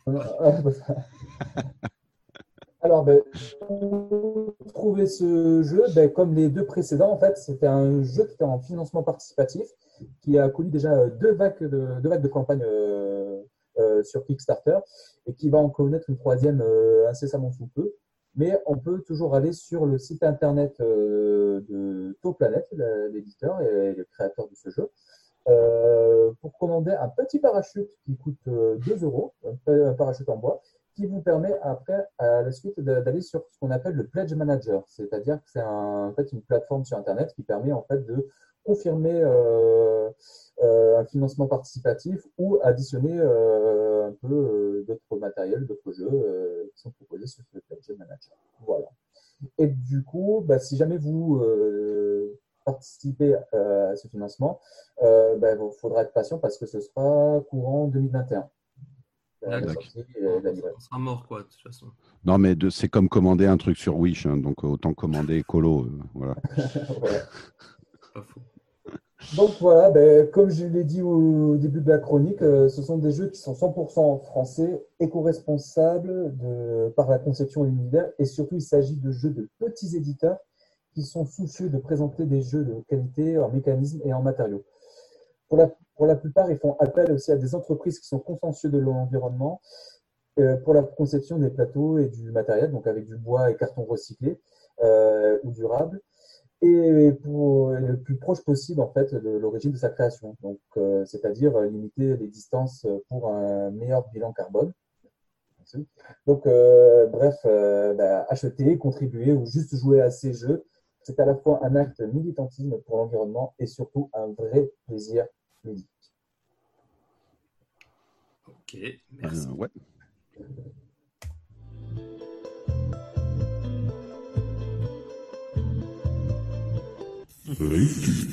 Alors, ben, pour trouver ce jeu, ben, comme les deux précédents, en fait, c'était un jeu qui était en financement participatif, qui a connu déjà deux vagues de, deux vagues de campagne euh, euh, sur Kickstarter et qui va en connaître une troisième euh, incessamment sous peu. Mais on peut toujours aller sur le site internet euh, de ToPlanet, l'éditeur et le créateur de ce jeu, euh, pour commander un petit parachute qui coûte euh, deux euros, un parachute en bois, qui vous permet après, à la suite, d'aller sur ce qu'on appelle le Pledge Manager. C'est-à-dire que c'est un, en fait, une plateforme sur Internet qui permet en fait, de confirmer euh, euh, un financement participatif ou additionner euh, un peu euh, d'autres matériels, d'autres jeux euh, qui sont proposés sur le Pledge Manager. Voilà. Et du coup, bah, si jamais vous euh, participez euh, à ce financement, euh, bah, il faudra être patient parce que ce sera courant deux mille vingt et un. La sortie, euh, on sera mort, quoi, de toute façon. Non, mais de, c'est comme commander un truc sur Wish, hein, donc autant commander Colo. Euh, voilà. Voilà. Pas faux. Donc voilà, ben, comme je l'ai dit au début de la chronique, euh, ce sont des jeux qui sont cent pour cent français, éco-responsables de, par la conception et l'univers, et surtout il s'agit de jeux de petits éditeurs qui sont soucieux de présenter des jeux de qualité en mécanisme et en matériaux. Pour la, pour la plupart, ils font appel aussi à des entreprises qui sont consciencieuses de l'environnement euh, pour la conception des plateaux et du matériel, donc avec du bois et carton recyclé euh, ou durable, et pour le plus proche possible en fait de l'origine de sa création. Donc, euh, c'est-à-dire limiter les distances pour un meilleur bilan carbone. Donc, euh, bref, euh, bah, acheter, contribuer ou juste jouer à ces jeux, c'est à la fois un acte militantisme pour l'environnement et surtout un vrai plaisir ludique. Ok, merci. Euh, ouais. Eh bien,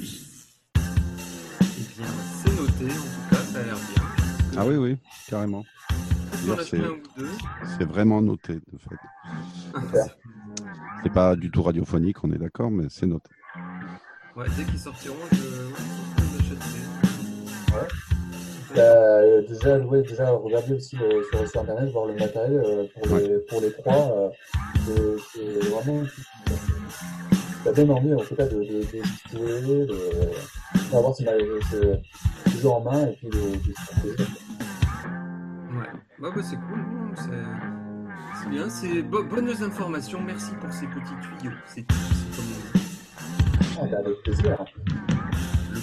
c'est noté, en tout cas, ça a l'air bien. Ah oui, oui, carrément. D'ailleurs, c'est, un ou deux. C'est vraiment noté, de fait. C'est pas du tout radiophonique, on est d'accord, mais c'est noté. Ouais, dès qu'ils sortiront, je, ouais, je l'achèterai. Ouais. Euh, déjà, ouais, déjà regarder aussi le, sur, sur internet, voir le matériel euh, pour, les, ouais. pour les trois. Euh, c'est, c'est vraiment. Ça donne envie en tout cas de, de, de jouer, de d'avoir ce, ce, ce jeu en main et puis de, de, de... Ouais, bah, bah, c'est cool, non, c'est, c'est bien, c'est bo- bonnes informations, merci pour ces petits tuyaux, c'est tout, c'est comme on dit. Ah, bah, avec plaisir. Le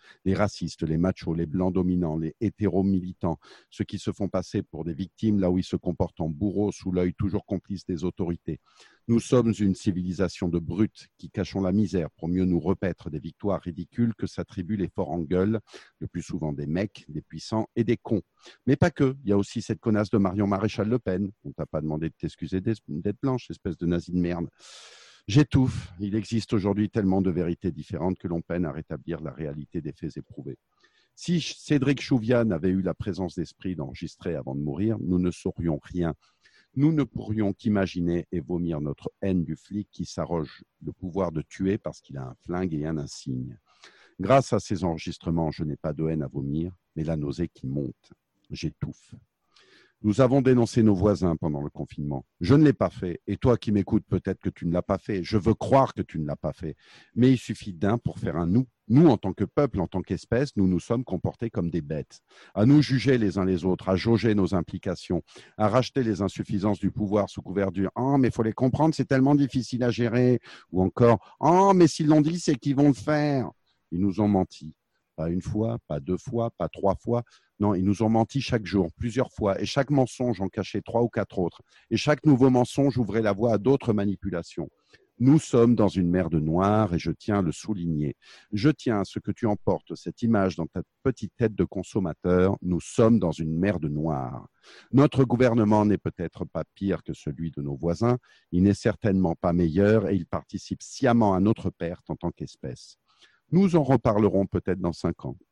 Les racistes, les machos, les blancs dominants, les hétéro-militants, ceux qui se font passer pour des victimes là où ils se comportent en bourreaux sous l'œil toujours complice des autorités. Nous sommes une civilisation de brutes qui cachons la misère pour mieux nous repaître des victoires ridicules que s'attribuent les forts en gueule, le plus souvent des mecs, des puissants et des cons. Mais pas que, il y a aussi cette connasse de Marion Maréchal Le Pen. On t'a pas demandé de t'excuser d'être blanche, espèce de nazi de merde. J'étouffe. Il existe aujourd'hui tellement de vérités différentes que l'on peine à rétablir la réalité des faits éprouvés. Si Cédric Chouviat n'avait eu la présence d'esprit d'enregistrer avant de mourir, nous ne saurions rien. Nous ne pourrions qu'imaginer et vomir notre haine du flic qui s'arroge le pouvoir de tuer parce qu'il a un flingue et un insigne. Grâce à ces enregistrements, je n'ai pas de haine à vomir, mais la nausée qui monte. J'étouffe. Nous avons dénoncé nos voisins pendant le confinement. Je ne l'ai pas fait. Et toi qui m'écoutes, peut-être que tu ne l'as pas fait. Je veux croire que tu ne l'as pas fait. Mais il suffit d'un pour faire un nous. Nous, en tant que peuple, en tant qu'espèce, nous nous sommes comportés comme des bêtes. À nous juger les uns les autres, à jauger nos implications, à racheter les insuffisances du pouvoir sous couvert du « Oh, mais il faut les comprendre, c'est tellement difficile à gérer » ou encore « Oh, mais s'ils l'ont dit, c'est qu'ils vont le faire ». Ils nous ont menti. Pas une fois, pas deux fois, pas trois fois. Non, ils nous ont menti chaque jour, plusieurs fois. Et chaque mensonge en cachait trois ou quatre autres. Et chaque nouveau mensonge ouvrait la voie à d'autres manipulations. Nous sommes dans une mer de noir et je tiens à le souligner. Je tiens à ce que tu emportes cette image dans ta petite tête de consommateur. Nous sommes dans une mer de noir. Notre gouvernement n'est peut-être pas pire que celui de nos voisins. Il n'est certainement pas meilleur et il participe sciemment à notre perte en tant qu'espèce. Nous en reparlerons peut-être dans cinq ans,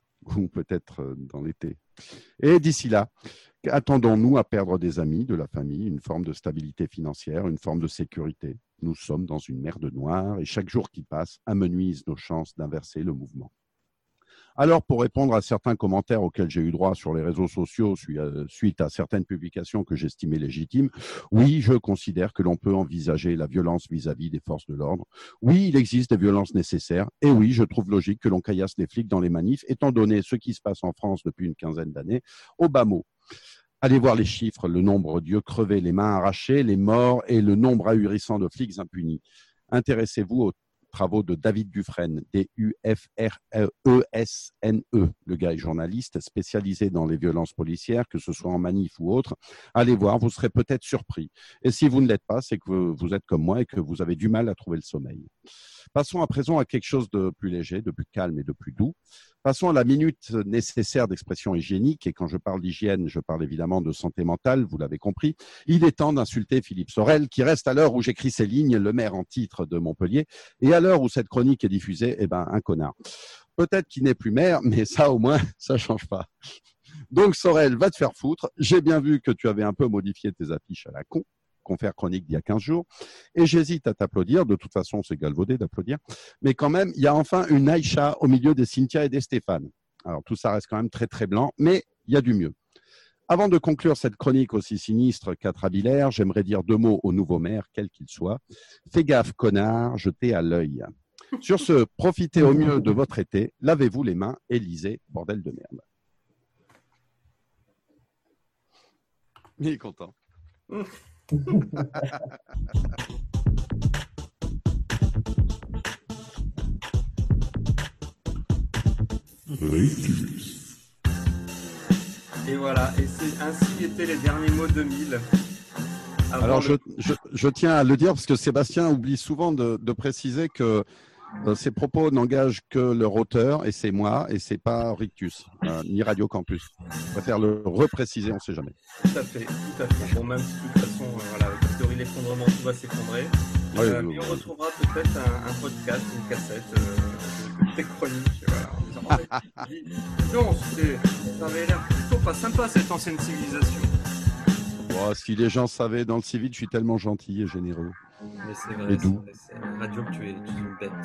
ou peut-être dans l'été. Et d'ici là, attendons-nous à perdre des amis, de la famille, une forme de stabilité financière, une forme de sécurité. Nous sommes dans une mer de noir et chaque jour qui passe amenuise nos chances d'inverser le mouvement. Alors, pour répondre à certains commentaires auxquels j'ai eu droit sur les réseaux sociaux suite à certaines publications que j'estimais légitimes, oui, je considère que l'on peut envisager la violence vis-à-vis des forces de l'ordre. Oui, il existe des violences nécessaires. Et oui, je trouve logique que l'on caillasse les flics dans les manifs, étant donné ce qui se passe en France depuis une quinzaine d'années, au bas mot. Allez voir les chiffres, le nombre d'yeux crevés, les mains arrachées, les morts et le nombre ahurissant de flics impunis. Intéressez-vous aux travaux de David Dufresne, D U F R E S N E. Le gars est journaliste spécialisé dans les violences policières, que ce soit en manif ou autre. Allez voir, vous serez peut-être surpris. Et si vous ne l'êtes pas, c'est que vous êtes comme moi et que vous avez du mal à trouver le sommeil. Passons à présent à quelque chose de plus léger, de plus calme et de plus doux. Passons à la minute nécessaire d'expression hygiénique. Et quand je parle d'hygiène, je parle évidemment de santé mentale, vous l'avez compris. Il est temps d'insulter Philippe Sorel, qui reste à l'heure où j'écris ces lignes, le maire en titre de Montpellier. Et à l'heure où cette chronique est diffusée, eh ben, un connard. Peut-être qu'il n'est plus maire, mais ça, au moins, ça change pas. Donc, Sorel, va te faire foutre. J'ai bien vu que tu avais un peu modifié tes affiches à la con. Confère chronique d'il y a quinze jours, et j'hésite à t'applaudir, de toute façon c'est galvaudé d'applaudir, mais quand même, il y a enfin une Aïcha au milieu des Cynthia et des Stéphane. Alors tout ça reste quand même très très blanc, mais il y a du mieux. Avant de conclure cette chronique aussi sinistre qu'atrabilaire, j'aimerais dire deux mots au nouveau maire, quel qu'il soit. Fais gaffe, connard, je t'ai à l'œil. Sur ce, profitez au mieux de votre été, lavez-vous les mains et lisez, bordel de merde. Il est content. Et voilà, et c'est ainsi étaient les derniers mots deux mille. Alors je, je, je tiens à le dire parce que Sébastien oublie souvent de, de préciser que euh, ces propos n'engagent que leur auteur et c'est moi et c'est pas Rictus euh, ni Radio Campus. Je préfère le repréciser, on ne sait jamais. Tout à fait, tout à fait. Bon, même si de toute façon, euh, voilà, avec la théorie de l'effondrement, tout va s'effondrer. Oui, euh, oui, mais oui. on retrouvera peut-être un, un podcast, une cassette euh, de tes chroniques. Voilà, en disant, ah, mais, dis, dis donc, c'était- ça avait l'air plutôt pas sympa cette ancienne civilisation. Bon, si les gens savaient dans le civil, je suis tellement gentil et généreux. Mais c'est vrai, Et c'est d'où vrai, c'est la radio que tu es, tu es une bête.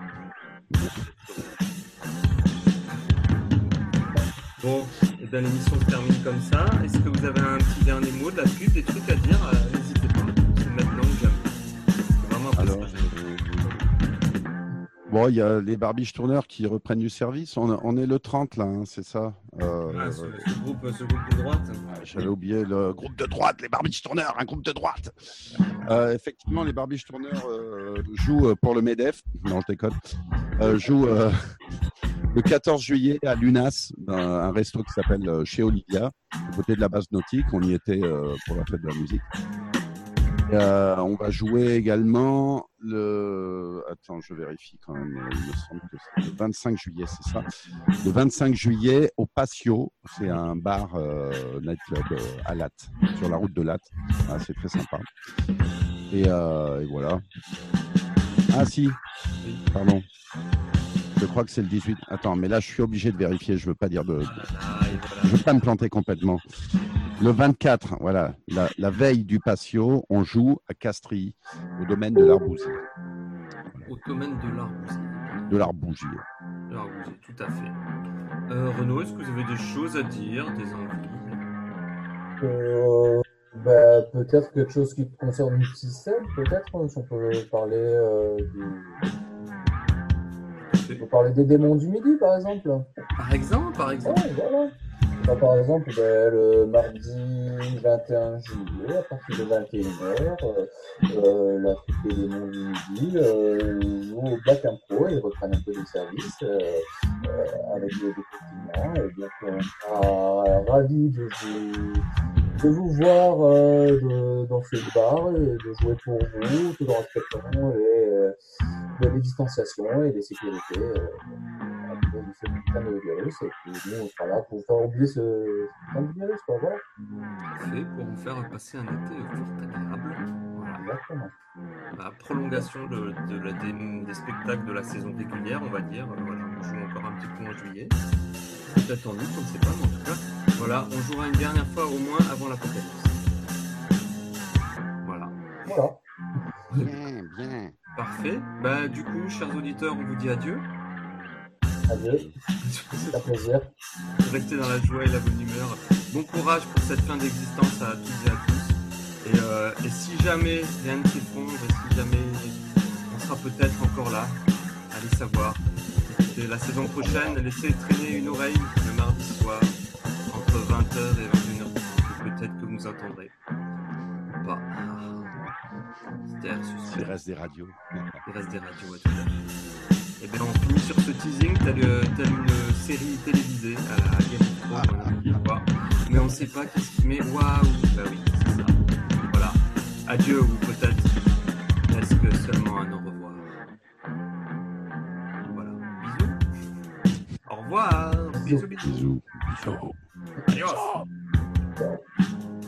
Bon, et bien l'émission se termine comme ça. Est-ce que vous avez un petit dernier mot, de la pub, des trucs à dire? euh, N'hésitez pas. C'est maintenant ou jamais. C'est vraiment Alors, apprécié. euh, bon, il y a les barbiches tourneurs qui reprennent du service. On, on est le trente là, hein, c'est ça. Euh, Ah, ce, ce groupe, ce groupe de droite. J'avais oublié le groupe de droite, les barbiches tourneurs, un groupe de droite. Euh, effectivement, les barbiches tourneurs euh, jouent pour le MEDEF. Non, je déconne. Euh, jouent, euh, le quatorze juillet à Lunas, dans un resto qui s'appelle euh, Chez Olivia, à côté de la base nautique. On y était euh, pour la fête de la musique. Et, euh, on va jouer également le. Attends, je vérifie quand même. Il me semble que c'est le vingt-cinq juillet, c'est ça. Le vingt-cinq juillet au Patio. C'est un bar euh, nightclub euh, à Latte, sur la route de Latte. Ah, c'est très sympa. Et, euh, et voilà. Ah si, pardon. Je crois que c'est le dix-huit. Attends, mais là, je suis obligé de vérifier. Je veux pas dire de. de... Je veux pas me planter complètement. Le vingt-quatre, voilà, la, la veille du Patio, on joue à Castries, au domaine de l'Arbousier. Au domaine de l'Arbousier. De l'Arbousier. De l'Arbousier, tout à fait. Euh, Renaud, est-ce que vous avez des choses à dire, des envies euh, bah, peut-être quelque chose qui concerne le système, peut-être, si on peut parler euh, du... On peut parler des démons du midi, par exemple. Par exemple, par exemple. Ouais, voilà. Bah, par exemple, bah, le mardi vingt et un juillet, à partir de vingt et une heures, euh, euh, la fête des démons du midi euh, joue au Black Impro et reprennent un peu des services euh, euh, avec des déconfinements. Et donc, on sera ravis de vous, de vous voir euh, de, dans ce bar et de jouer pour vous, tout en respectant les, euh, les distanciations et les sécurités. Euh, de ce putain de virus, et puis nous on sera là pour vous faire oublier ce putain de virus, quoi, voilà. Fait pour vous faire passer un été fort agréable. Voilà. Exactement. La prolongation de, de la, des, des spectacles de la saison régulière, on va dire. Voilà, on joue encore un petit peu en juillet. Peut-être en août, on ne sait pas, mais en tout cas, voilà, on jouera une dernière fois au moins avant l'apocalypse. Voilà. Voilà. Bien, bien. Parfait. Bah, du coup, chers auditeurs, on vous dit adieu. Adieu. C'est un plaisir. Restez dans la joie et la bonne humeur. Bon courage pour cette fin d'existence à toutes et à tous. Et, euh, et si jamais rien ne s'effondre, et si jamais on sera peut-être encore là, allez savoir. Et la saison prochaine, laissez traîner une oreille le mardi soir, entre vingt heures et vingt et une heures. Peut-être que vous nous entendrez. Ou pas. Mystère, suspense. Il reste des radios. Il reste des radios, ouais, tout à fait. Et bien on finit sur ce teasing, tel, tel une série télévisée à la Game of Thrones, voilà, mais on ne sait pas qu'est-ce qui met. Waouh, bah oui, c'est ça. Voilà. Adieu ou peut-être est-ce que seulement un au revoir. Voilà. Bisous. Au revoir. Bisous, bisous. Bisous. Bisous. Adios.